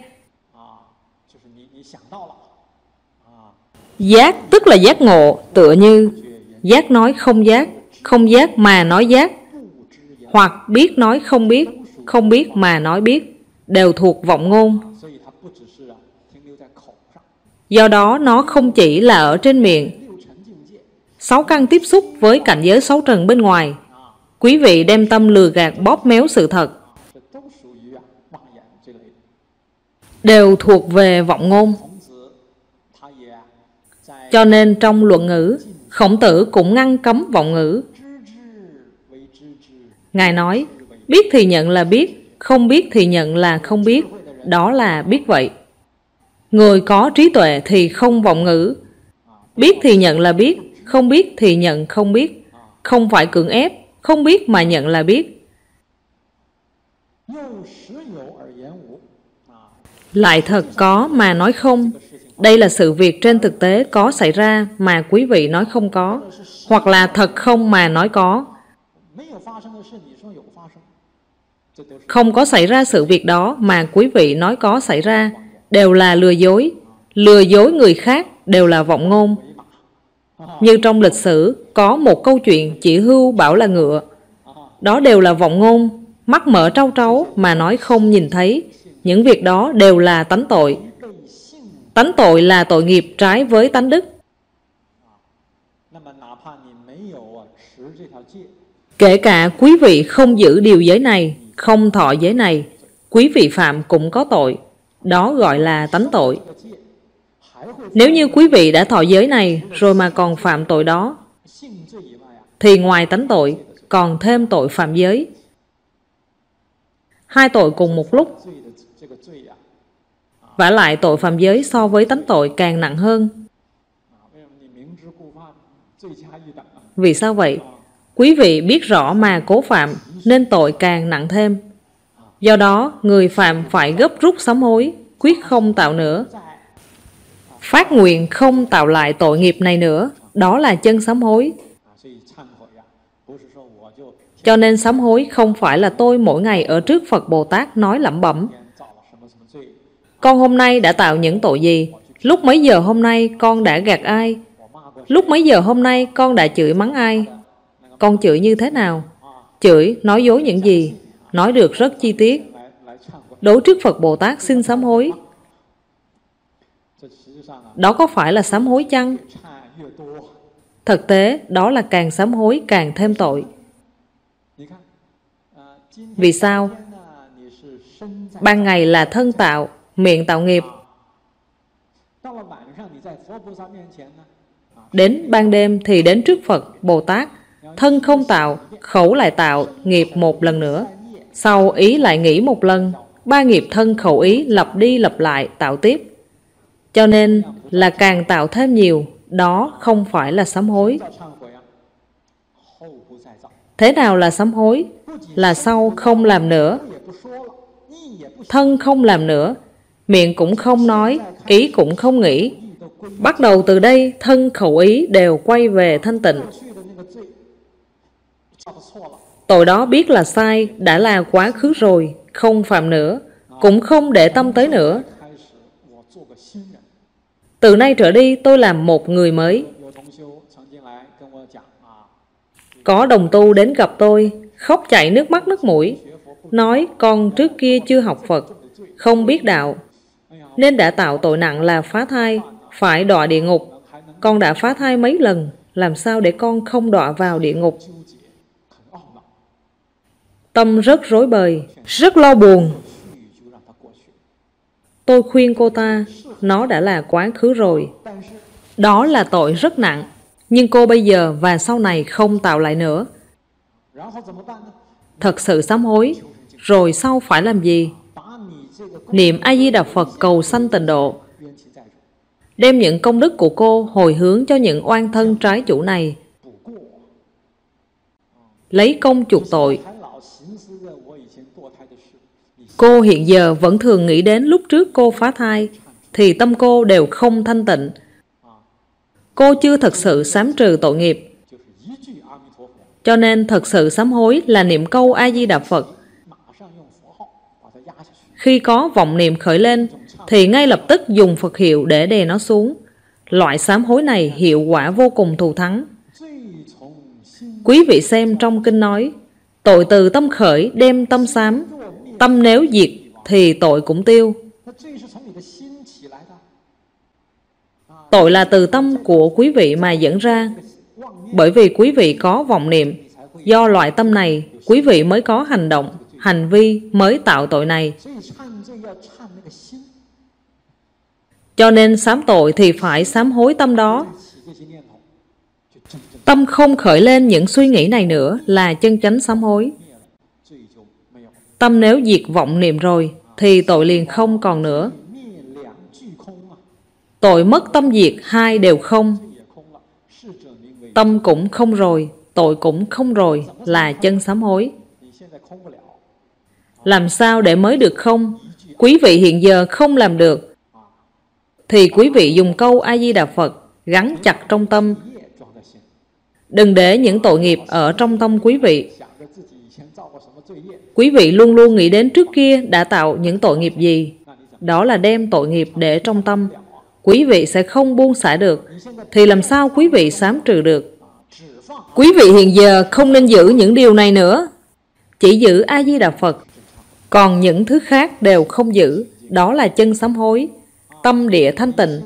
Giác tức là giác ngộ, tựa như giác nói không giác, không giác mà nói giác, hoặc biết nói không biết, không biết mà nói biết, đều thuộc vọng ngôn. Do đó nó không chỉ là ở trên miệng. 6 căn tiếp xúc với cảnh giới 6 trần bên ngoài, quý vị đem tâm lừa gạt bóp méo sự thật, đều thuộc về vọng ngôn. Cho nên trong luận ngữ, Khổng Tử cũng ngăn cấm vọng ngữ. Ngài nói, biết thì nhận là biết, không biết thì nhận là không biết, đó là biết vậy. Người có trí tuệ thì không vọng ngữ. Biết thì nhận là biết, không biết thì nhận không biết. Không phải cưỡng ép, không biết mà nhận là biết. Lại thật có mà nói không. Đây là sự việc trên thực tế có xảy ra mà quý vị nói không có, hoặc là thật không mà nói có. Không có xảy ra sự việc đó mà quý vị nói có xảy ra, đều là lừa dối. Lừa dối người khác đều là vọng ngôn. Như trong lịch sử có một câu chuyện chỉ hưu bảo là ngựa. Đó đều là vọng ngôn. Mắt mở trâu trấu mà nói không nhìn thấy. Những việc đó đều là tánh tội. Tánh tội là tội nghiệp trái với tánh đức. Kể cả quý vị không giữ điều giới này, không thọ giới này, quý vị phạm cũng có tội. Đó gọi là tánh tội. Nếu như quý vị đã thọ giới này rồi mà còn phạm tội đó, thì ngoài tánh tội còn thêm tội phạm giới. 2 tội cùng một lúc. Vả lại tội phạm giới so với tánh tội càng nặng hơn. Vì sao vậy? Quý vị biết rõ mà cố phạm nên tội càng nặng thêm. Do đó người phạm phải gấp rút sám hối, quyết không tạo nữa. Phát nguyện không tạo lại tội nghiệp này nữa. Đó là chân sám hối. Cho nên sám hối không phải là tôi mỗi ngày ở trước Phật Bồ Tát nói lẩm bẩm: con hôm nay đã tạo những tội gì? Lúc mấy giờ hôm nay con đã gạt ai? Lúc mấy giờ hôm nay con đã chửi mắng ai? Con chửi như thế nào? Chửi, nói dối những gì? Nói được rất chi tiết. Đối trước Phật Bồ Tát xin sám hối. Đó có phải là sám hối chăng? Thực tế, đó là càng sám hối càng thêm tội. Vì sao? Ban ngày là thân tạo, miệng tạo nghiệp. Đến ban đêm thì đến trước Phật Bồ Tát, thân không tạo, khẩu lại tạo nghiệp một lần nữa. Sau ý lại nghĩ một lần, 3 nghiệp thân khẩu ý lặp đi lặp lại tạo tiếp. Cho nên là càng tạo thêm nhiều. Đó không phải là sám hối. Thế nào là sám hối? Là sau không làm nữa, thân không làm nữa, miệng cũng không nói, ý cũng không nghĩ. Bắt đầu từ đây, thân khẩu ý đều quay về thanh tịnh. Tội đó biết là sai, đã là quá khứ rồi, không phạm nữa, cũng không để tâm tới nữa. Từ nay trở đi tôi làm một người mới. Có đồng tu đến gặp tôi, khóc chảy nước mắt nước mũi, nói con trước kia chưa học Phật, không biết đạo, nên đã tạo tội nặng là phá thai, phải đọa địa ngục. Con đã phá thai mấy lần, làm sao để con không đọa vào địa ngục? Tâm rất rối bời, rất lo buồn. Tôi khuyên cô ta, nó đã là quá khứ rồi. Đó là tội rất nặng, nhưng cô bây giờ và sau này không tạo lại nữa. Thật sự sám hối, rồi sau phải làm gì? Niệm A-di-đà Phật cầu sanh tịnh độ. Đem những công đức của cô hồi hướng cho những oan thân trái chủ này. lấy công chuộc tội. Cô hiện giờ vẫn thường nghĩ đến lúc trước cô phá thai, thì tâm cô đều không thanh tịnh. Cô chưa thật sự sám trừ tội nghiệp. Cho nên thật sự sám hối là niệm câu A-di-đà Phật. Khi có vọng niệm khởi lên, thì ngay lập tức dùng Phật hiệu để đè nó xuống. Loại sám hối này hiệu quả vô cùng thù thắng. Quý vị xem trong kinh nói, tội từ tâm khởi đem tâm sám, tâm nếu diệt thì tội cũng tiêu. Tội là từ tâm của quý vị mà dẫn ra. Bởi vì quý vị có vọng niệm, do loại tâm này quý vị mới có hành động, hành vi mới tạo tội này. Cho nên sám tội thì phải sám hối tâm đó. Tâm không khởi lên những suy nghĩ này nữa là chân chánh sám hối. Tâm nếu diệt vọng niệm rồi thì tội liền không còn nữa. Tội mất tâm diệt, hai đều không. Tâm cũng không rồi, tội cũng không rồi, là chân sám hối. Làm sao để mới được không? Quý vị hiện giờ không làm được, thì quý vị dùng câu A-di-đà Phật gắn chặt trong tâm. Đừng để những tội nghiệp ở trong tâm quý vị. Quý vị luôn luôn nghĩ đến trước kia đã tạo những tội nghiệp gì. Đó là đem tội nghiệp để trong tâm. Quý vị sẽ không buông xả được, thì làm sao quý vị sám trừ được? Quý vị hiện giờ không nên giữ những điều này nữa. Chỉ giữ A-di-đà Phật. Còn những thứ khác đều không giữ. Đó là chân sám hối. Tâm địa thanh tịnh.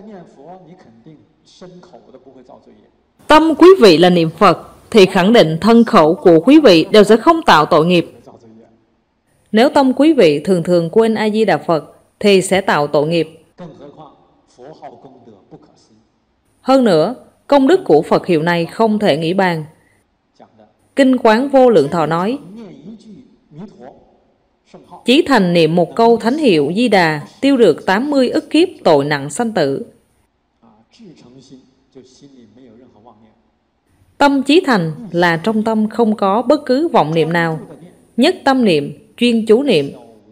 Tâm quý vị là niệm Phật, thì khẳng định thân khẩu của quý vị đều sẽ không tạo tội nghiệp. Nếu tâm quý vị thường thường quên A-di-đà Phật, thì sẽ tạo tội nghiệp. Hơn nữa, công đức của Phật hiệu này không thể nghĩ bàn. Kinh Quán Vô Lượng Thọ nói, chí thành niệm một câu thánh hiệu Di Đà, tiêu được 80 ức kiếp tội nặng sanh tử. Tâm chí thành là trong tâm không có bất cứ vọng niệm nào, nhất tâm niệm, chuyên chú niệm.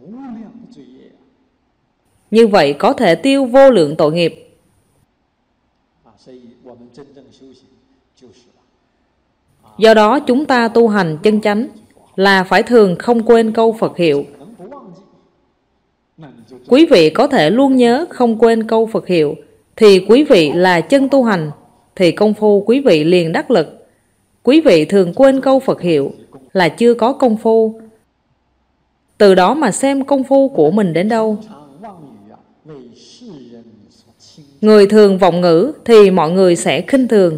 Như vậy có thể tiêu vô lượng tội nghiệp. Do đó chúng ta tu hành chân chánh là phải thường không quên câu Phật hiệu. Quý vị có thể luôn nhớ không quên câu Phật hiệu, thì quý vị là chân tu hành, thì công phu quý vị liền đắc lực. Quý vị thường quên câu Phật hiệu là chưa có công phu. Từ đó mà xem công phu của mình đến đâu. Người thường vọng ngữ thì mọi người sẽ khinh thường.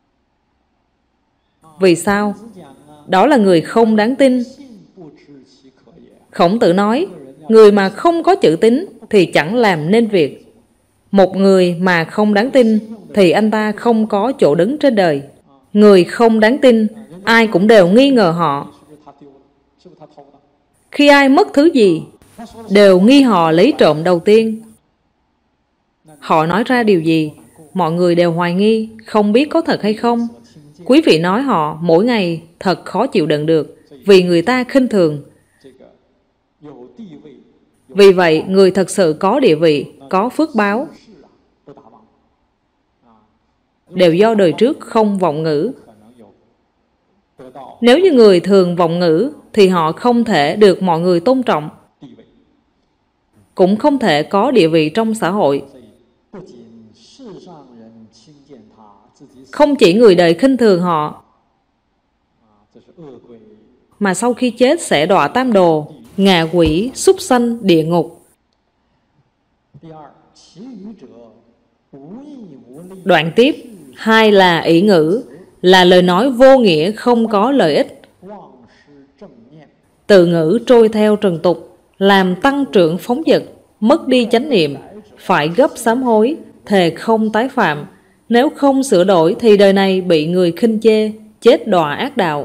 Vì sao? Đó là người không đáng tin. Khổng Tử nói, người mà không có chữ tín thì chẳng làm nên việc. Một người mà không đáng tin thì anh ta không có chỗ đứng trên đời. Người không đáng tin, ai cũng đều nghi ngờ họ. Khi ai mất thứ gì, đều nghi họ lấy trộm đầu tiên. Họ nói ra điều gì, mọi người đều hoài nghi, không biết có thật hay không. Quý vị nói họ mỗi ngày thật khó chịu đựng được, vì người ta khinh thường. Vì vậy, người thật sự có địa vị, có phước báo, đều do đời trước không vọng ngữ. Nếu như người thường vọng ngữ, thì họ không thể được mọi người tôn trọng, cũng không thể có địa vị trong xã hội. Không chỉ người đời khinh thường họ, mà sau khi chết sẽ đọa tam đồ, ngạ quỷ, súc sanh, địa ngục. Đoạn tiếp, hai là ỷ ngữ, là lời nói vô nghĩa không có lợi ích. Từ ngữ trôi theo trần tục, làm tăng trưởng phóng dật, mất đi chánh niệm, phải gấp sám hối, thề không tái phạm. Nếu không sửa đổi thì đời này bị người khinh chê, chết đọa ác đạo.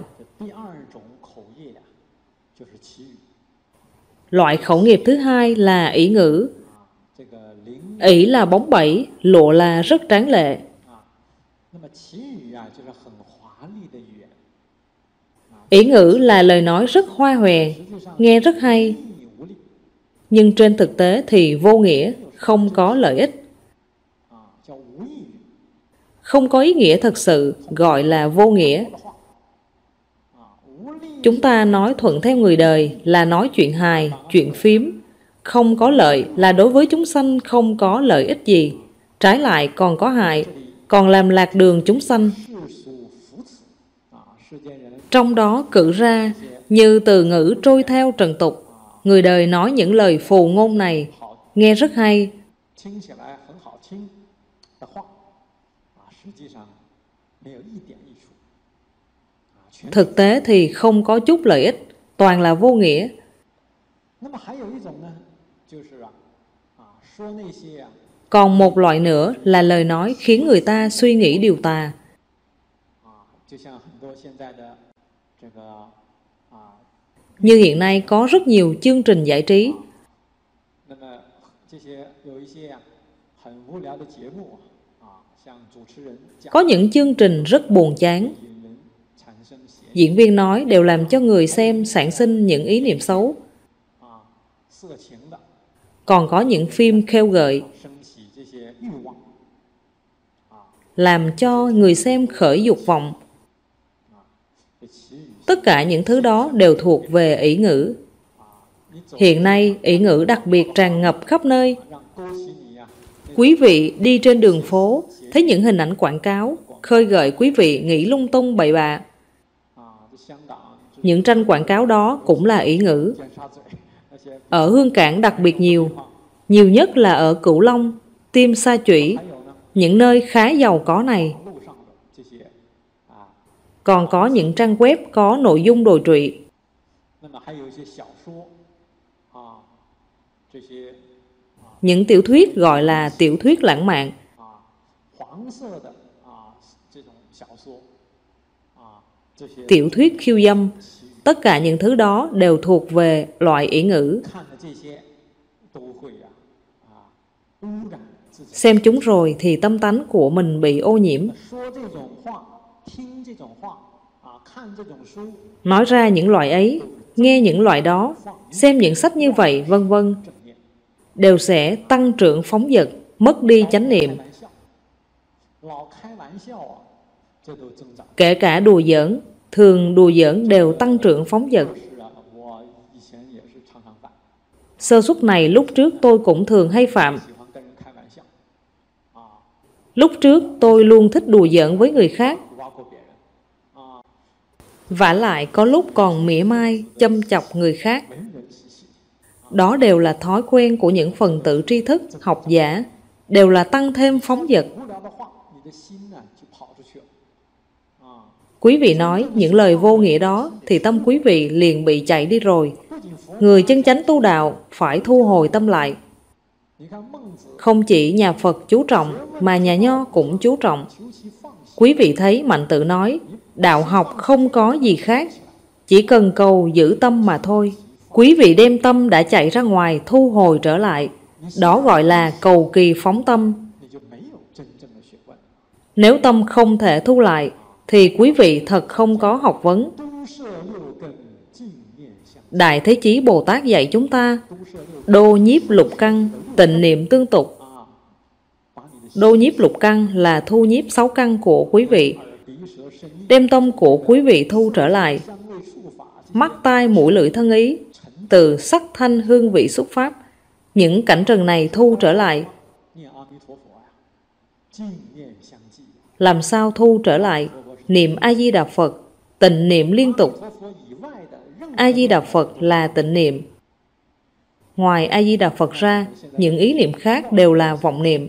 Loại khẩu nghiệp thứ hai là ỷ ngữ. Ỷ là bóng bẩy, lộ là rất tráng lệ. Ý ngữ là lời nói rất hoa hòe, nghe rất hay, nhưng trên thực tế thì vô nghĩa, không có lợi ích. Không có ý nghĩa thật sự, gọi là vô nghĩa. Chúng ta nói thuận theo người đời là nói chuyện hài, chuyện phím. Không có lợi là đối với chúng sanh không có lợi ích gì. Trái lại còn có hại, còn làm lạc đường chúng sanh. Trong đó cự ra như từ ngữ trôi theo trần tục. Người đời nói những lời phù ngôn này, nghe rất hay. Thực tế thì không có chút lợi ích, toàn là vô nghĩa. Còn một loại nữa là lời nói khiến người ta suy nghĩ điều tà. Như hiện nay có rất nhiều chương trình giải trí. Có những chương trình rất buồn chán. Diễn viên nói đều làm cho người xem sản sinh những ý niệm xấu. Còn có những phim khêu gợi, làm cho người xem khởi dục vọng. Tất cả những thứ đó đều thuộc về ỷ ngữ. Hiện nay, ỷ ngữ đặc biệt tràn ngập khắp nơi. Quý vị đi trên đường phố, thấy những hình ảnh quảng cáo, khơi gợi quý vị nghĩ lung tung bậy bạ. Những tranh quảng cáo đó cũng là ỷ ngữ. Ở Hương Cảng đặc biệt nhiều, nhiều nhất là ở Cửu Long, Tim Sa Chủy, những nơi khá giàu có này. Còn có những trang web có nội dung đồi trụy. Những tiểu thuyết gọi là tiểu thuyết lãng mạn. Tiểu thuyết khiêu dâm. Tất cả những thứ đó đều thuộc về loại ỷ ngữ. Xem chúng rồi thì tâm tánh của mình bị ô nhiễm. Nói ra những loại ấy, nghe những loại đó, xem những sách như vậy, vân vân, đều sẽ tăng trưởng phóng dật, mất đi chánh niệm. Kể cả đùa giỡn, thường đùa giỡn đều tăng trưởng phóng dật. Sơ suất này lúc trước tôi cũng thường hay phạm. Lúc trước tôi luôn thích đùa giỡn với người khác. Vả lại có lúc còn mỉa mai, châm chọc người khác. Đó đều là thói quen của những phần tử tri thức, học giả, đều là tăng thêm phóng dật. Quý vị nói những lời vô nghĩa đó thì tâm quý vị liền bị chạy đi rồi. Người chân chánh tu đạo phải thu hồi tâm lại. Không chỉ nhà Phật chú trọng mà nhà Nho cũng chú trọng. Quý vị thấy Mạnh Tử nói đạo học không có gì khác, chỉ cần cầu giữ tâm mà thôi. Quý vị đem tâm đã chạy ra ngoài thu hồi trở lại, đó gọi là cầu kỳ phóng tâm. Nếu tâm không thể thu lại thì quý vị thật không có học vấn. Đại Thế Chí Bồ Tát dạy chúng ta đô nhiếp lục căn, tịnh niệm tương tục. Đô nhiếp lục căn là thu nhiếp 6 căn của quý vị. Đem tâm của quý vị thu trở lại. Mắt, tai, mũi, lưỡi, thân, ý, từ sắc, thanh, hương, vị, xúc, pháp, những cảnh trần này thu trở lại. Làm sao thu trở lại? Niệm A-di-đà Phật, tịnh niệm liên tục. A-di-đà Phật là tịnh niệm. Ngoài A-di-đà Phật ra, những ý niệm khác đều là vọng niệm.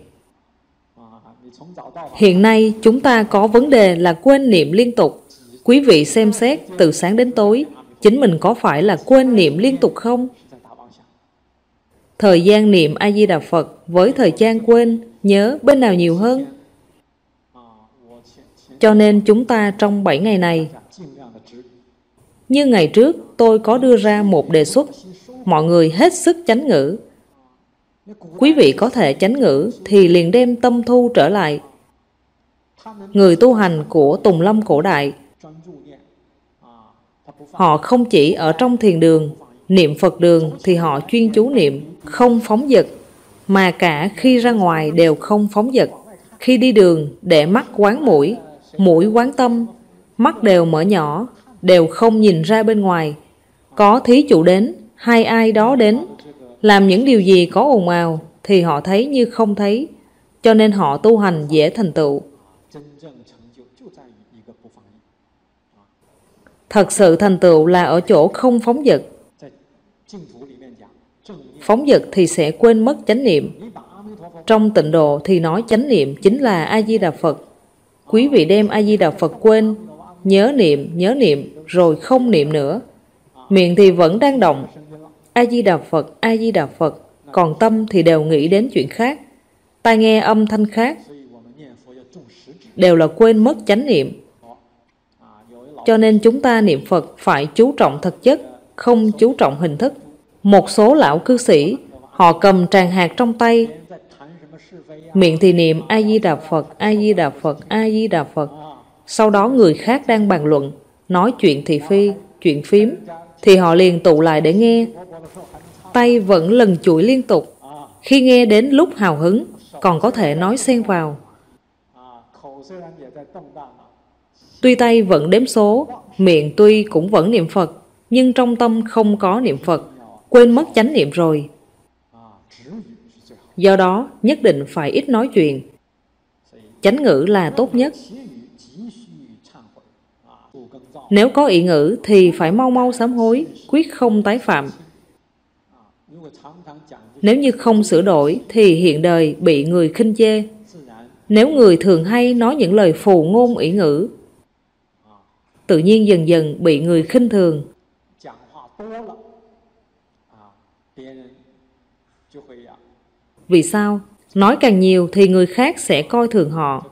Hiện nay chúng ta có vấn đề là quên niệm liên tục. Quý vị xem xét từ sáng đến tối, chính mình có phải là quên niệm liên tục không? Thời gian niệm A-di-đà Phật với thời gian quên, nhớ bên nào nhiều hơn? Cho nên chúng ta trong 7 ngày này, như ngày trước tôi có đưa ra một đề xuất, mọi người hết sức chánh ngữ. Quý vị có thể chánh ngữ thì liền đem tâm thu trở lại. Người tu hành của Tùng Lâm cổ đại, Họ không chỉ ở trong thiền đường, niệm Phật đường thì họ chuyên chú niệm, không phóng dật, mà cả khi ra ngoài đều không phóng dật. Khi đi đường, để mắt quán mũi, mũi quán tâm, mắt đều mở nhỏ, đều không nhìn ra bên ngoài. Có thí chủ đến, hay ai đó đến, làm những điều gì có ồn ào, thì họ thấy như không thấy, cho nên họ tu hành dễ thành tựu. Thật sự thành tựu là ở chỗ không phóng dật. Phóng dật thì sẽ quên mất chánh niệm. Trong tịnh độ thì nói chánh niệm chính là A-di-đà Phật. Quý vị đem A-di-đà Phật quên, nhớ niệm rồi không niệm nữa. Miệng thì vẫn đang động, A-di-đà Phật, A-di-đà Phật, còn tâm thì đều nghĩ đến chuyện khác, tai nghe âm thanh khác, đều là quên mất chánh niệm. Cho nên chúng ta niệm Phật phải chú trọng thực chất, không chú trọng hình thức. Một số lão cư sĩ, họ cầm tràng hạt trong tay, miệng thì niệm A-di-đà Phật, A-di-đà Phật, A-di-đà Phật. Sau đó người khác đang bàn luận, nói chuyện thị phi, chuyện phím, thì họ liền tụ lại để nghe. Tay vẫn lần chuỗi liên tục. Khi nghe đến lúc hào hứng, còn có thể nói xen vào. Tuy tay vẫn đếm số, miệng tuy cũng vẫn niệm Phật, nhưng trong tâm không có niệm Phật, quên mất chánh niệm rồi. Do đó, nhất định phải ít nói chuyện. Chánh ngữ là tốt nhất. Nếu có ý ngữ thì phải mau mau sám hối, quyết không tái phạm. Nếu như không sửa đổi thì hiện đời bị người khinh chê. Nếu người thường hay nói những lời phù ngôn ý ngữ, tự nhiên dần dần bị người khinh thường. Vì sao? Nói càng nhiều thì người khác sẽ coi thường họ.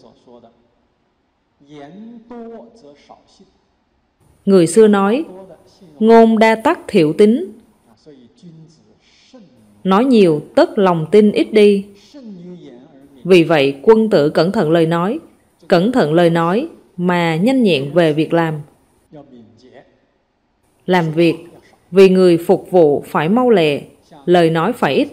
Người xưa nói, ngôn đa tắc thiệu tín. Nói nhiều tất lòng tin ít đi. Vì vậy quân tử cẩn thận lời nói mà nhanh nhẹn về việc làm. Làm việc vì người phục vụ phải mau lẹ, lời nói phải ít.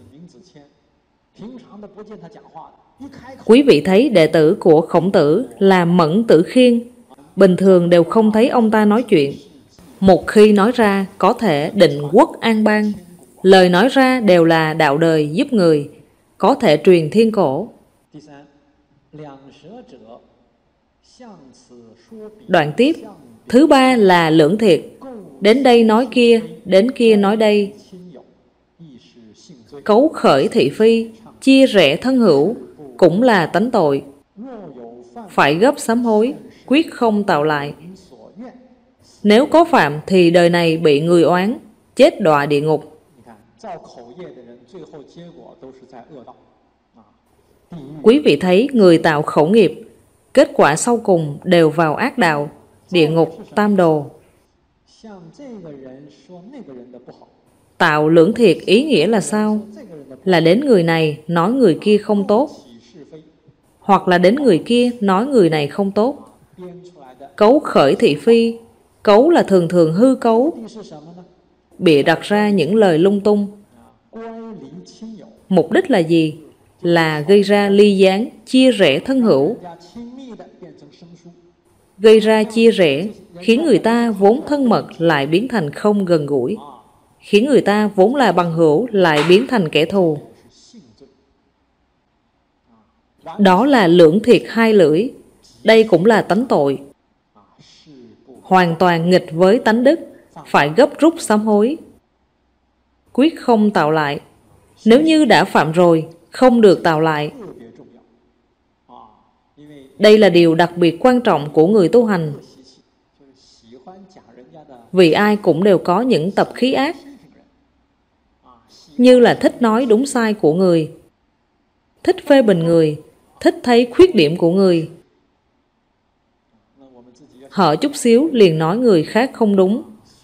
Quý vị thấy đệ tử của Khổng Tử là Mẫn Tử Khiên, bình thường đều không thấy ông ta nói chuyện. Một khi nói ra có thể định quốc an bang. Lời nói ra đều là đạo đời giúp người, có thể truyền thiên cổ. Đoạn tiếp, thứ ba là lưỡng thiệt. Đến đây nói kia, đến kia nói đây. Cấu khởi thị phi, chia rẽ thân hữu, cũng là tánh tội. Phải gấp sám hối, quyết không tạo lại. Nếu có phạm thì đời này bị người oán, chết đọa địa ngục. Quý vị thấy người tạo khẩu nghiệp, kết quả sau cùng đều vào ác đạo, địa ngục, tam đồ. Tạo lưỡng thiệt ý nghĩa là sao? Là đến người này nói người kia không tốt, hoặc là đến người kia nói người này không tốt. Cấu khởi thị phi, cấu là thường thường hư cấu, bịa đặt ra những lời lung tung. Mục đích là gì? Là gây ra ly gián, chia rẽ thân hữu. Gây ra chia rẽ, khiến người ta vốn thân mật lại biến thành không gần gũi, khiến người ta vốn là bằng hữu lại biến thành kẻ thù. Đó là lưỡng thiệt hai lưỡi. Đây cũng là tánh tội, hoàn toàn nghịch với tánh đức, phải gấp rút sám hối, quyết không tạo lại. Nếu như đã phạm rồi, không được tạo lại. Đây là điều đặc biệt quan trọng của người tu hành. Vì ai cũng đều có những tập khí ác, như là thích nói đúng sai của người, thích phê bình người, thích thấy khuyết điểm của người. Hở chút xíu liền nói người khác không đúng.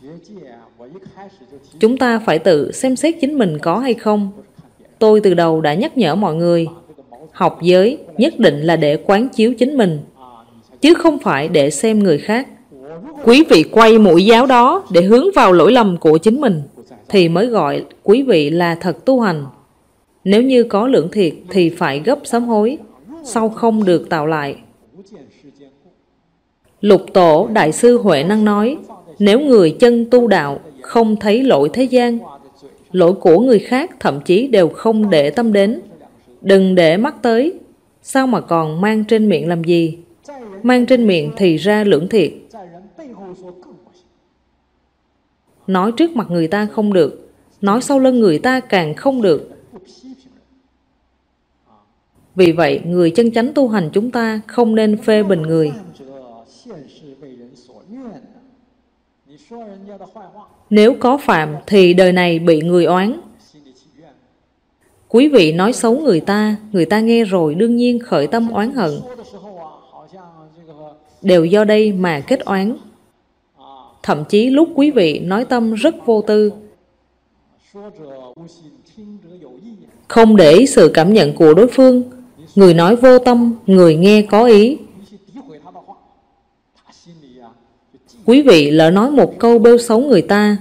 Chúng ta phải tự xem xét chính mình có hay không. Tôi từ đầu đã nhắc nhở mọi người, học giới nhất định là để quán chiếu chính mình, chứ không phải để xem người khác. quý vị quay mũi giáo đó để hướng vào lỗi lầm của chính mình, thì mới gọi quý vị là thật tu hành. Nếu như có lưỡng thiệt thì phải gấp sám hối, sau không được tạo lại. Lục Tổ Đại sư Huệ Năng nói, nếu người chân tu đạo không thấy lỗi thế gian, lỗi của người khác thậm chí đều không để tâm đến, đừng để mắt tới, sao mà còn mang trên miệng làm gì? Mang trên miệng thì ra lưỡng thiệt. Nói trước mặt người ta không được, nói sau lưng người ta càng không được. Vì vậy, người chân chánh tu hành chúng ta không nên phê bình người. Nếu có phạm thì đời này bị người oán. Quý vị nói xấu người ta nghe rồi đương nhiên khởi tâm oán hận. Đều do đây mà kết oán. Thậm chí lúc quý vị nói tâm rất vô tư, không để ý sự cảm nhận của đối phương, người nói vô tâm, người nghe có ý. Quý vị lỡ nói một câu bêu xấu người ta,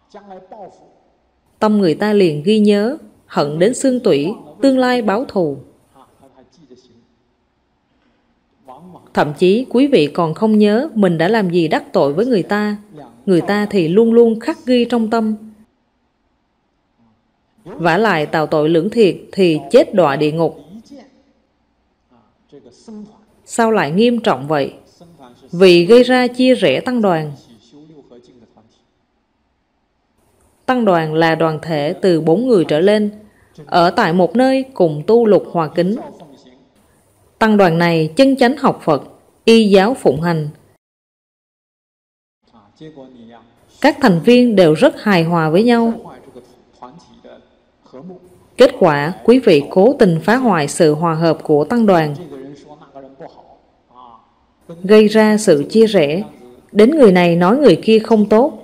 tâm người ta liền ghi nhớ, hận đến xương tủy, tương lai báo thù. Thậm chí quý vị còn không nhớ mình đã làm gì đắc tội với người ta thì luôn luôn khắc ghi trong tâm. Vả lại tạo tội lưỡng thiệt thì chết đọa địa ngục. Sao lại nghiêm trọng vậy? Vì gây ra chia rẽ tăng đoàn. Tăng đoàn là đoàn thể từ 4 người trở lên, ở tại một nơi cùng tu lục hòa kính. Tăng đoàn này chân chánh học Phật, y giáo phụng hành. Các thành viên đều rất hài hòa với nhau. Kết quả, quý vị cố tình phá hoại sự hòa hợp của tăng đoàn, gây ra sự chia rẽ. Đến người này nói người kia không tốt,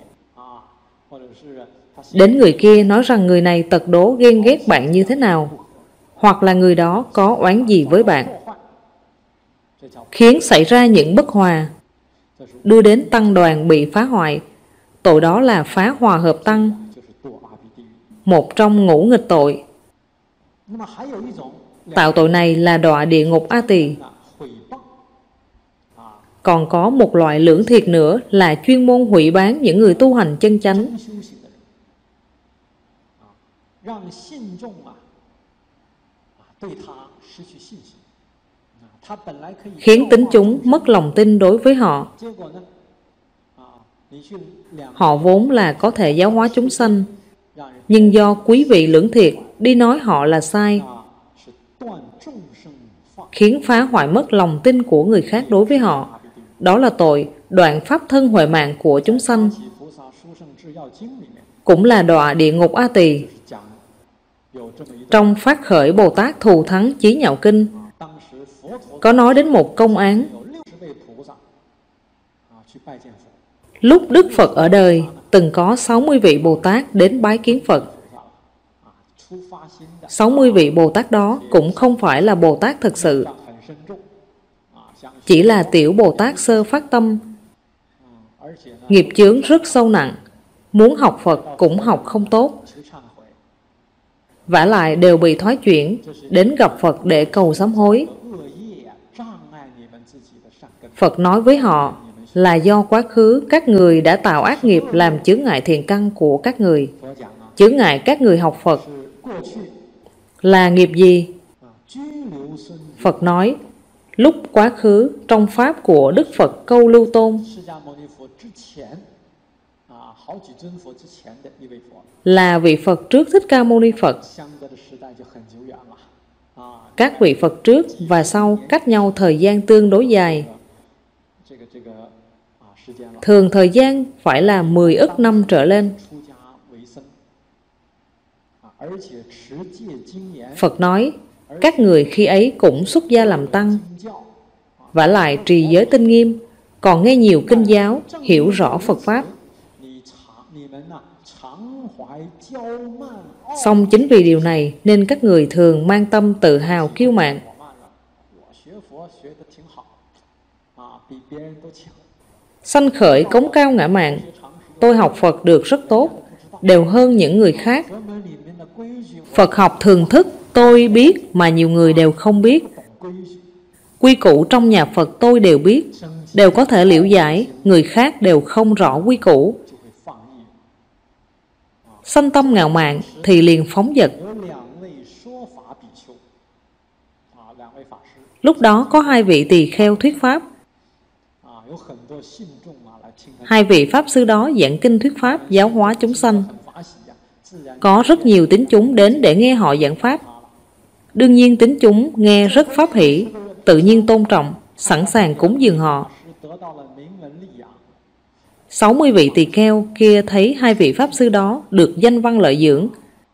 đến người kia nói rằng người này tật đố ghen ghét bạn như thế nào, hoặc là người đó có oán gì với bạn, khiến xảy ra những bất hòa, đưa đến tăng đoàn bị phá hoại. Tội đó là phá hòa hợp tăng, một trong ngũ nghịch tội. Tạo tội này là đọa địa ngục A Tỳ. Còn có một loại lưỡng thiệt nữa là chuyên môn hủy bán những người tu hành chân chánh, khiến tín chúng mất lòng tin đối với họ. Họ vốn là có thể giáo hóa chúng sanh, nhưng do quý vị lưỡng thiệt đi nói họ là sai, khiến phá hoại mất lòng tin của người khác đối với họ. Đó là tội đoạn pháp thân huệ mạng của chúng sanh, cũng là đọa địa ngục A Tỳ. Trong Phát Khởi Bồ Tát Thù Thắng Chí Nhạo Kinh có nói đến một công án. Lúc Đức Phật ở đời, từng có 60 vị Bồ Tát đến bái kiến Phật. 60 vị Bồ Tát đó cũng không phải là Bồ Tát thực sự, chỉ là tiểu Bồ Tát sơ phát tâm, nghiệp chướng rất sâu nặng, muốn học Phật cũng học không tốt. Vả lại đều bị thoái chuyển, đến gặp Phật để cầu sám hối. Phật nói với họ là do quá khứ các người đã tạo ác nghiệp làm chướng ngại thiện căn của các người. Chướng ngại các người học Phật là nghiệp gì? Phật nói, lúc quá khứ trong Pháp của Đức Phật Câu Lưu Tôn, là vị Phật trước Thích Ca Mâu Ni Phật. Các vị Phật trước và sau cách nhau thời gian tương đối dài, thường thời gian phải là 10 ức năm trở lên. Phật nói, các người khi ấy cũng xuất gia làm tăng, vả lại trì giới tinh nghiêm, còn nghe nhiều kinh giáo, hiểu rõ Phật Pháp. Song chính vì điều này nên các người thường mang tâm tự hào kiêu mạn. Sanh khởi cống cao ngã mạn. Tôi học Phật được rất tốt, đều hơn những người khác. Phật học thường thức tôi biết mà nhiều người đều không biết. Quy củ trong nhà Phật tôi đều biết, đều có thể liễu giải, người khác đều không rõ quy củ. Sanh tâm ngạo mạn thì liền phóng dật. Lúc đó có 2 vị tỳ kheo thuyết pháp. 2 vị pháp sư đó giảng kinh thuyết pháp, giáo hóa chúng sanh. Có rất nhiều tín chúng đến để nghe họ giảng pháp. Đương nhiên tín chúng nghe rất pháp hỷ, tự nhiên tôn trọng, sẵn sàng cúng dường họ. 60 vị tỳ kheo kia thấy 2 vị pháp sư đó được danh văn lợi dưỡng,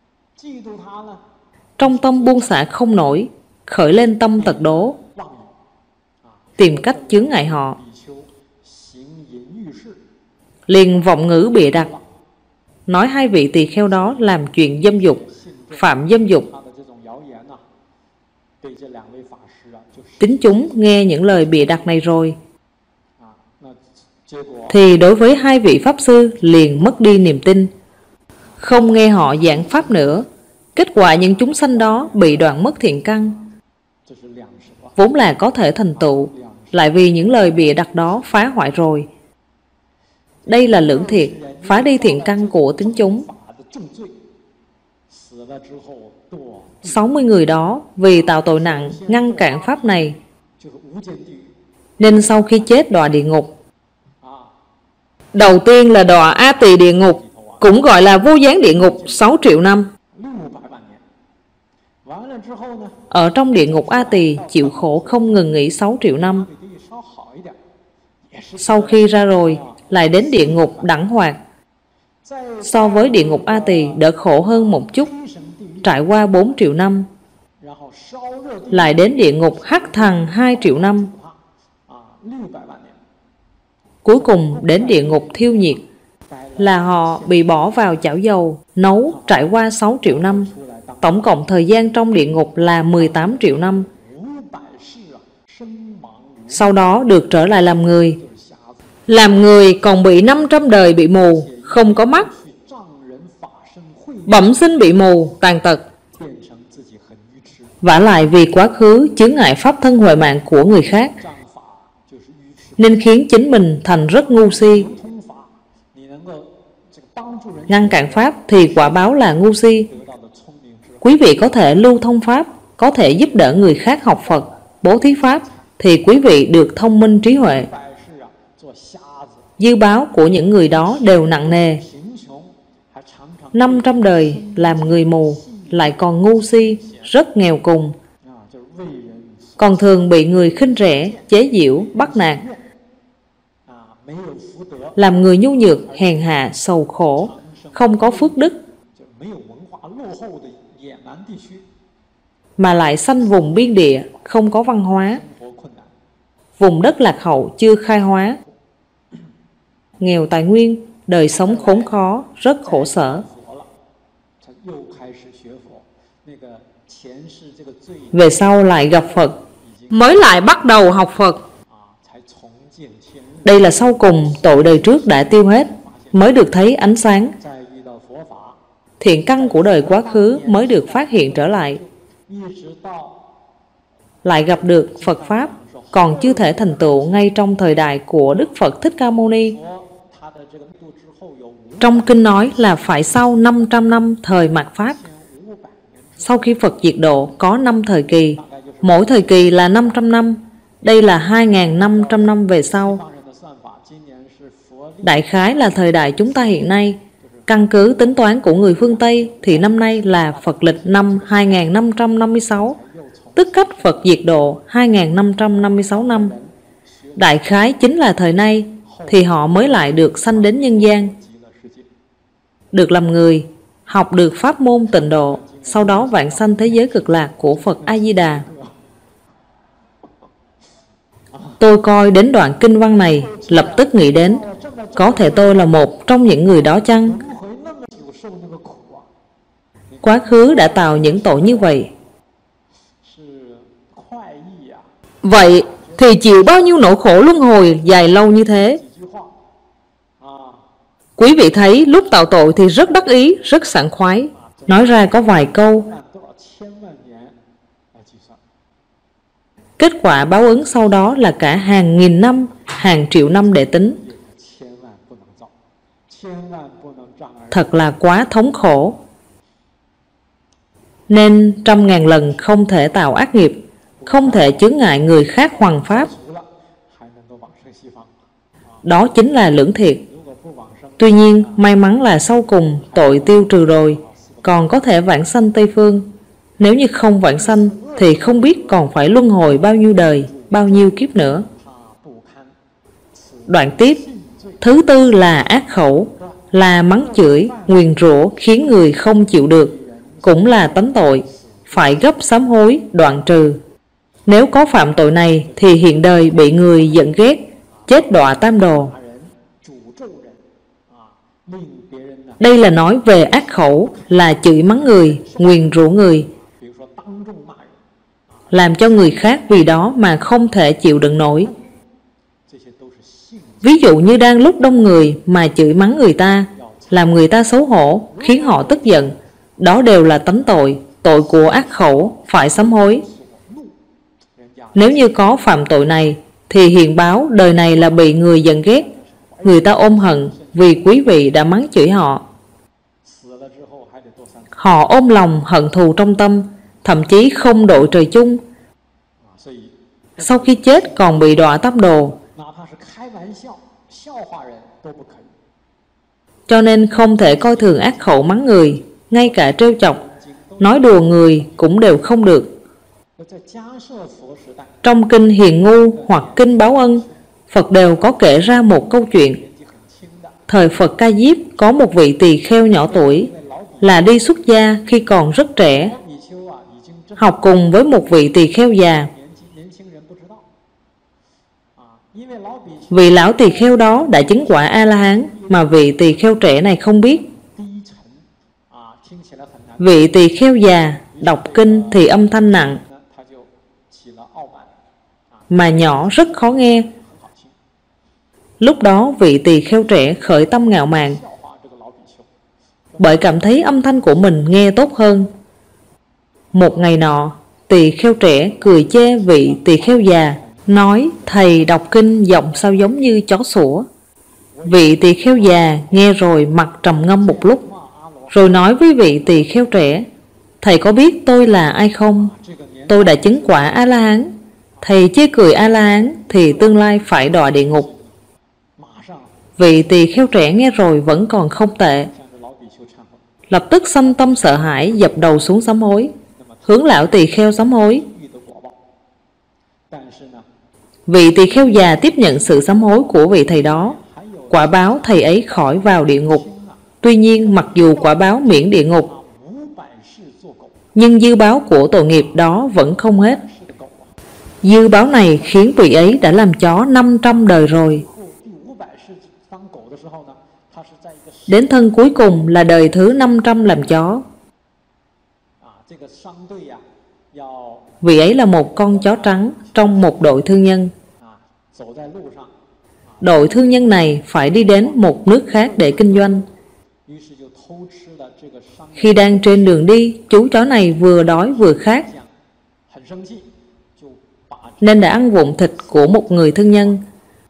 trong tâm buông xả không nổi, khởi lên tâm tật đố, tìm cách chướng ngại họ. Liền vọng ngữ bịa đặt, nói 2 vị tỳ kheo đó làm chuyện dâm dục, phạm dâm dục. Tín chúng nghe những lời bịa đặt này rồi, thì đối với 2 vị pháp sư liền mất đi niềm tin, không nghe họ giảng pháp nữa. Kết quả những chúng sanh đó bị đoạn mất thiện căn, vốn là có thể thành tựu, lại vì những lời bịa đặt đó phá hoại rồi. Đây là lưỡng thiệt, phá đi thiện căn của tín chúng. 60 người đó vì tạo tội nặng ngăn cản pháp này, nên sau khi chết đọa địa ngục. Đầu tiên là đọa A Tỳ địa ngục, cũng gọi là vô gián địa ngục 6 triệu năm. Ở trong địa ngục A Tỳ chịu khổ không ngừng nghỉ 6 triệu năm. Sau khi ra rồi lại đến địa ngục Đẳng Hoạt. So với địa ngục A Tỳ đỡ khổ hơn một chút, trải qua 4 triệu năm. Lại đến địa ngục Hắc Thần 2 triệu năm. Cuối cùng đến địa ngục Thiêu Nhiệt, là họ bị bỏ vào chảo dầu nấu, trải qua 6 triệu năm. Tổng cộng thời gian trong địa ngục là 18 triệu năm. Sau đó được trở lại làm người. Làm người còn bị 500 đời bị mù, không có mắt, bẩm sinh bị mù, tàn tật. Vả lại vì quá khứ chướng ngại pháp thân huệ mạng của người khác, nên khiến chính mình thành rất ngu si. Ngăn cản pháp thì quả báo là ngu si. Quý vị có thể lưu thông pháp, có thể giúp đỡ người khác học Phật, bố thí pháp, thì quý vị được thông minh trí huệ. Dư báo của những người đó đều nặng nề. 500 đời làm người mù, lại còn ngu si, rất nghèo cùng, còn thường bị người khinh rẻ, chế giễu, bắt nạt, làm người nhu nhược, hèn hạ, sầu khổ, không có phước đức, mà lại sanh vùng biên địa, không có văn hóa, vùng đất lạc hậu chưa khai hóa, nghèo tài nguyên, đời sống khốn khó, rất khổ sở. Về sau lại gặp Phật, mới lại bắt đầu học Phật. Đây là sau cùng tội đời trước đã tiêu hết, mới được thấy ánh sáng. Thiện căn của đời quá khứ mới được phát hiện trở lại. Lại gặp được Phật Pháp, còn chưa thể thành tựu ngay trong thời đại của Đức Phật Thích Ca Mâu Ni. Trong kinh nói là phải sau 500 năm thời mạt Pháp. Sau khi Phật diệt độ có 5 thời kỳ, mỗi thời kỳ là 500 năm. Đây là 2.500 năm về sau. Đại khái là thời đại chúng ta hiện nay. Căn cứ tính toán của người phương Tây thì năm nay là Phật lịch năm 2556, tức cách Phật diệt độ 2556 năm. Đại khái chính là thời nay thì họ mới lại được sanh đến nhân gian, được làm người, học được pháp môn tịnh độ, sau đó vãng sanh thế giới cực lạc của Phật A-di-đà. Tôi coi đến đoạn kinh văn này, lập tức nghĩ đến, có thể tôi là một trong những người đó chăng? Quá khứ đã tạo những tội như vậy. Vậy thì chịu bao nhiêu nỗi khổ luân hồi dài lâu như thế? Quý vị thấy lúc tạo tội thì rất đắc ý, rất sảng khoái, nói ra có vài câu. Kết quả báo ứng sau đó là cả hàng nghìn năm, hàng triệu năm để tính. Thật là quá thống khổ. Nên 100.000 lần không thể tạo ác nghiệp, không thể chướng ngại người khác hoằng pháp. Đó chính là lưỡng thiệt. Tuy nhiên, may mắn là sau cùng tội tiêu trừ rồi, còn có thể vãng sanh Tây Phương. Nếu như không vãng sanh thì không biết còn phải luân hồi bao nhiêu đời, bao nhiêu kiếp nữa. Đoạn tiếp, thứ tư là ác khẩu, là mắng chửi, nguyền rủa khiến người không chịu được, cũng là tánh tội, phải gấp sám hối, đoạn trừ. Nếu có phạm tội này thì hiện đời bị người giận ghét, chết đọa tam đồ. Đây là nói về ác khẩu, là chửi mắng người, nguyền rủa người, làm cho người khác vì đó mà không thể chịu đựng nổi. Ví dụ như đang lúc đông người mà chửi mắng người ta, làm người ta xấu hổ, khiến họ tức giận, đó đều là tánh tội, tội của ác khẩu, phải sám hối. Nếu như có phạm tội này thì hiện báo đời này là bị người giận ghét, người ta ôm hận vì quý vị đã mắng chửi họ. Họ ôm lòng hận thù trong tâm, thậm chí không độ trời chung. Sau khi chết còn bị đọa tam đồ. Cho nên không thể coi thường ác khẩu mắng người, ngay cả trêu chọc, nói đùa người cũng đều không được. Trong kinh Hiền Ngu hoặc kinh Báo Ân, Phật đều có kể ra một câu chuyện. Thời Phật Ca Diếp có một vị tỳ kheo nhỏ tuổi, là đi xuất gia khi còn rất trẻ, học cùng với một vị tỳ kheo già. Vị lão tỳ kheo đó đã chứng quả A-la-hán mà vị tỳ kheo trẻ này không biết. Vị tỳ kheo già đọc kinh thì âm thanh nặng, mà nhỏ rất khó nghe. Lúc đó vị tỳ kheo trẻ khởi tâm ngạo mạn, bởi cảm thấy âm thanh của mình nghe tốt hơn. Một ngày nọ, tỳ kheo trẻ cười chê vị tỳ kheo già, nói thầy đọc kinh giọng sao giống như chó sủa. Vị tỳ kheo già nghe rồi mặt trầm ngâm một lúc, rồi nói với vị tỳ kheo trẻ, thầy có biết tôi là ai không? Tôi đã chứng quả A-la-hán. Thầy chê cười A-la-hán thì tương lai phải đọa địa ngục. Vị tỳ kheo trẻ nghe rồi vẫn còn không tệ, lập tức sanh tâm sợ hãi, dập đầu xuống sám hối, hướng lão tỳ kheo sám hối. Vị tỳ kheo già tiếp nhận sự sám hối của vị thầy đó, quả báo thầy ấy khỏi vào địa ngục. Tuy nhiên mặc dù quả báo miễn địa ngục, nhưng dư báo của tội nghiệp đó vẫn không hết. Dư báo này khiến vị ấy đã làm chó 500 đời rồi. Đến thân cuối cùng là đời thứ 500 làm chó. Vị ấy là một con chó trắng trong một đội thương nhân. Đội thương nhân này phải đi đến một nước khác để kinh doanh. Khi đang trên đường đi, chú chó này vừa đói vừa khát, nên đã ăn vụn thịt của một người thương nhân,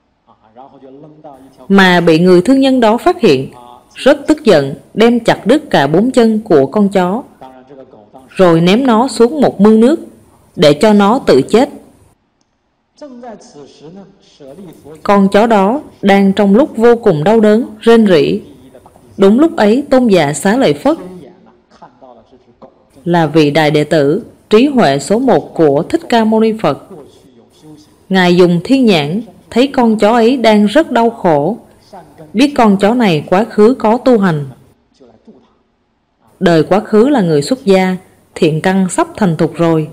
mà bị người thương nhân đó phát hiện. Rất tức giận, đem chặt đứt cả 4 chân của con chó, rồi ném nó xuống một mương nước để cho nó tự chết. Con chó đó đang trong lúc vô cùng đau đớn, rên rỉ. Đúng lúc ấy Tôn giả Xá Lợi Phất, là vị đại đệ tử trí huệ số 1 của Thích Ca Mâu Ni Phật, Ngài dùng thiên nhãn thấy con chó ấy đang rất đau khổ, biết con chó này quá khứ có tu hành, đời quá khứ là người xuất gia, thiện căn sắp thành thục rồi.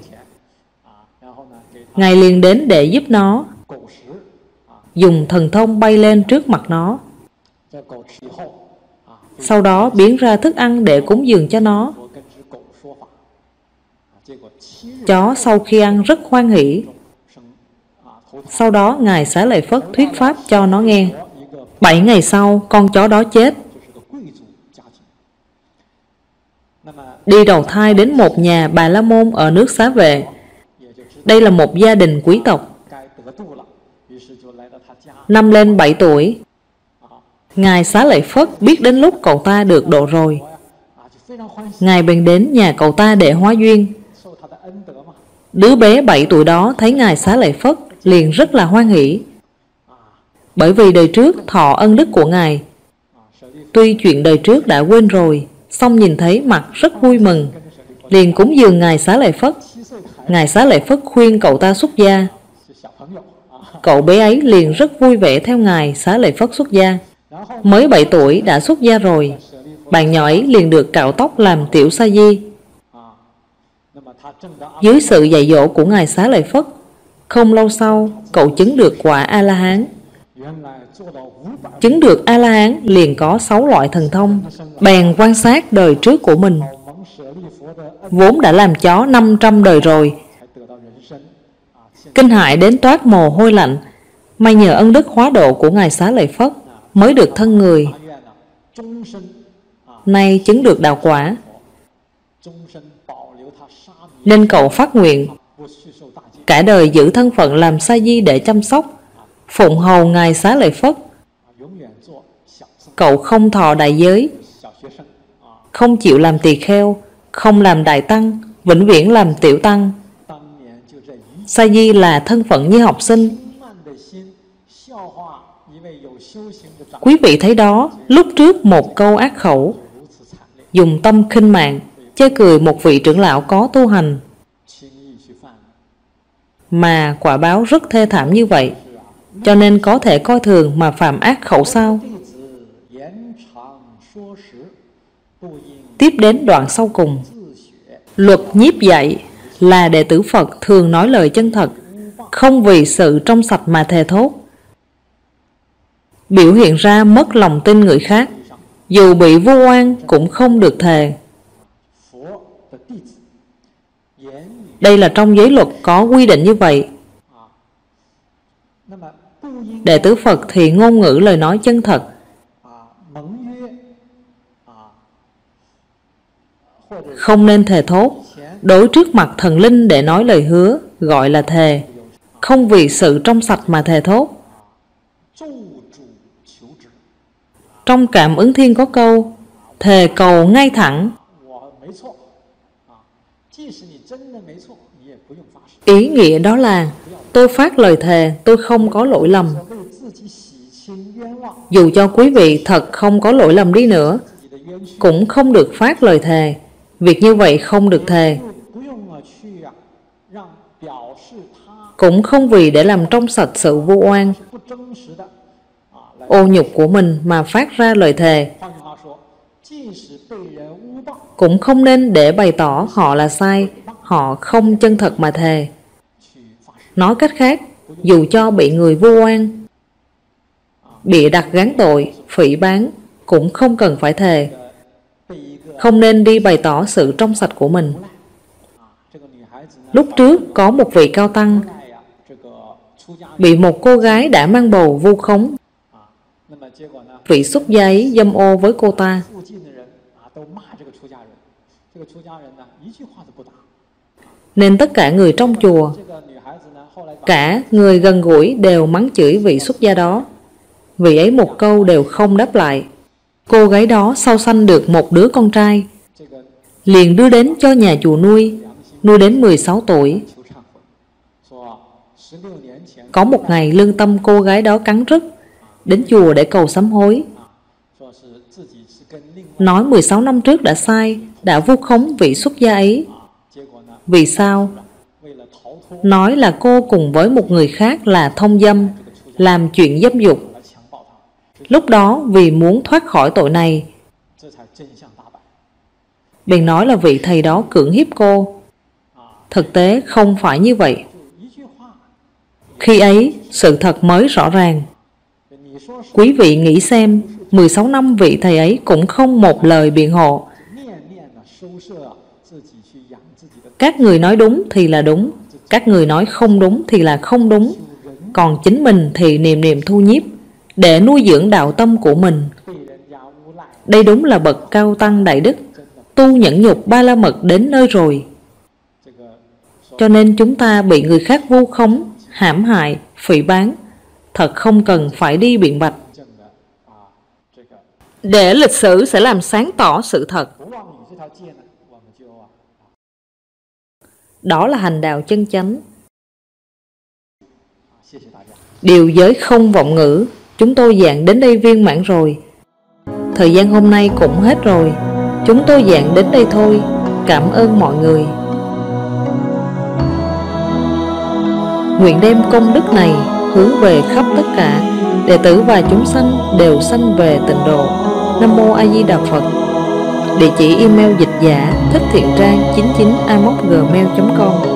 Ngài liền đến để giúp nó, dùng thần thông bay lên trước mặt nó, sau đó biến ra thức ăn để cúng dường cho nó. Chó sau khi ăn rất hoan hỷ. Sau đó Ngài Xá Lợi Phất thuyết pháp cho nó nghe. 7 ngày sau, con chó đó chết, đi đầu thai đến một nhà Bà La Môn ở nước Xá Vệ. Đây là một gia đình quý tộc. Năm lên 7 tuổi, Ngài Xá Lợi Phất biết đến lúc cậu ta được độ rồi. Ngài bèn đến nhà cậu ta để hóa duyên. Đứa bé 7 tuổi đó thấy Ngài Xá Lợi Phất liền rất là hoan hỉ, bởi vì đời trước thọ ân đức của Ngài. Tuy chuyện đời trước đã quên rồi, song nhìn thấy mặt rất vui mừng, liền cúng dường Ngài Xá Lợi Phất. Ngài Xá Lợi Phất khuyên cậu ta xuất gia. Cậu bé ấy liền rất vui vẻ theo Ngài Xá Lợi Phất xuất gia. Mới 7 tuổi đã xuất gia rồi, bạn nhỏ ấy liền được cạo tóc làm tiểu sa di. Dưới sự dạy dỗ của Ngài Xá Lợi Phất, không lâu sau cậu chứng được quả A-la-hán. Chứng được A-la-hán liền có 6 loại thần thông. Bèn quan sát đời trước của mình, vốn đã làm chó 500 đời rồi, kinh hãi đến toát mồ hôi lạnh. May nhờ ân đức hóa độ của Ngài Xá Lợi Phất mới được thân người, nay chứng được đạo quả. Nên cậu phát nguyện cả đời giữ thân phận làm sa di để chăm sóc, phụng hầu Ngài Xá Lợi Phất. Cậu không thọ đại giới, không chịu làm tỳ kheo, không làm đại tăng, vĩnh viễn làm tiểu tăng. Sa di là thân phận như học sinh. Quý vị thấy đó, lúc trước một câu ác khẩu, dùng tâm khinh mạng, chê cười một vị trưởng lão có tu hành, mà quả báo rất thê thảm như vậy. Cho nên có thể coi thường mà phạm ác khẩu sao? Tiếp đến đoạn sau cùng, luật nhiếp dạy là đệ tử Phật thường nói lời chân thật, không vì sự trong sạch mà thề thốt, biểu hiện ra mất lòng tin người khác. Dù bị vu oan cũng không được thề. Đây là trong giới luật có quy định như vậy. Đệ tử Phật thì ngôn ngữ lời nói chân thật, không nên thề thốt. Đối trước mặt thần linh để nói lời hứa gọi là thề, không vì sự trong sạch mà thề thốt. Trong Cảm Ứng Thiên có câu thề cầu ngay thẳng. Ý nghĩa đó là tôi phát lời thề tôi không có lỗi lầm. Dù cho quý vị thật không có lỗi lầm đi nữa, cũng không được phát lời thề. Việc như vậy không được thề. Cũng không vì để làm trong sạch sự vu oan, ô nhục của mình mà phát ra lời thề. Cũng không nên để bày tỏ họ là sai, họ không chân thật mà thề. Nói cách khác, dù cho bị người vu oan, bị đặt gán tội, phỉ báng, cũng không cần phải thề. Không nên đi bày tỏ sự trong sạch của mình. Lúc trước có một vị cao tăng bị một cô gái đã mang bầu vu khống. Vị xuất gia ấy dâm ô với cô ta. Nên tất cả người trong chùa, cả người gần gũi đều mắng chửi vị xuất gia đó. Vị ấy một câu đều không đáp lại. Cô gái đó sau sanh được một đứa con trai, liền đưa đến cho nhà chùa nuôi. Nuôi đến 16 tuổi. Có một ngày lương tâm cô gái đó cắn rứt, đến chùa để cầu sám hối. Nói 16 năm trước đã sai, đã vu khống vị xuất gia ấy. Vì sao? Nói là cô cùng với một người khác là thông dâm, làm chuyện dâm dục. Lúc đó vì muốn thoát khỏi tội này, bèn nói là vị thầy đó cưỡng hiếp cô. Thực tế không phải như vậy. Khi ấy sự thật mới rõ ràng. Quý vị nghĩ xem, 16 năm vị thầy ấy cũng không một lời biện hộ. Các người nói đúng thì là đúng, các người nói không đúng thì là không đúng. Còn chính mình thì niệm niệm thu nhiếp để nuôi dưỡng đạo tâm của mình. Đây đúng là bậc cao tăng đại đức. tu nhẫn nhục ba la mật đến nơi rồi. Cho nên chúng ta bị người khác vu khống, hãm hại, phỉ báng, thật không cần phải đi biện bạch. Để lịch sử sẽ làm sáng tỏ sự thật. Đó là hành đạo chân chánh. Điều giới không vọng ngữ, chúng tôi giảng đến đây viên mãn rồi. Thời gian hôm nay cũng hết rồi. Chúng tôi giảng đến đây thôi. Cảm ơn mọi người. Nguyện đem công đức này hướng về khắp tất cả đệ tử và chúng sanh đều sanh về tịnh độ. Nam mô A Di Đà Phật. Địa chỉ email dịch giả thicchthiện trang 99 gmail.com.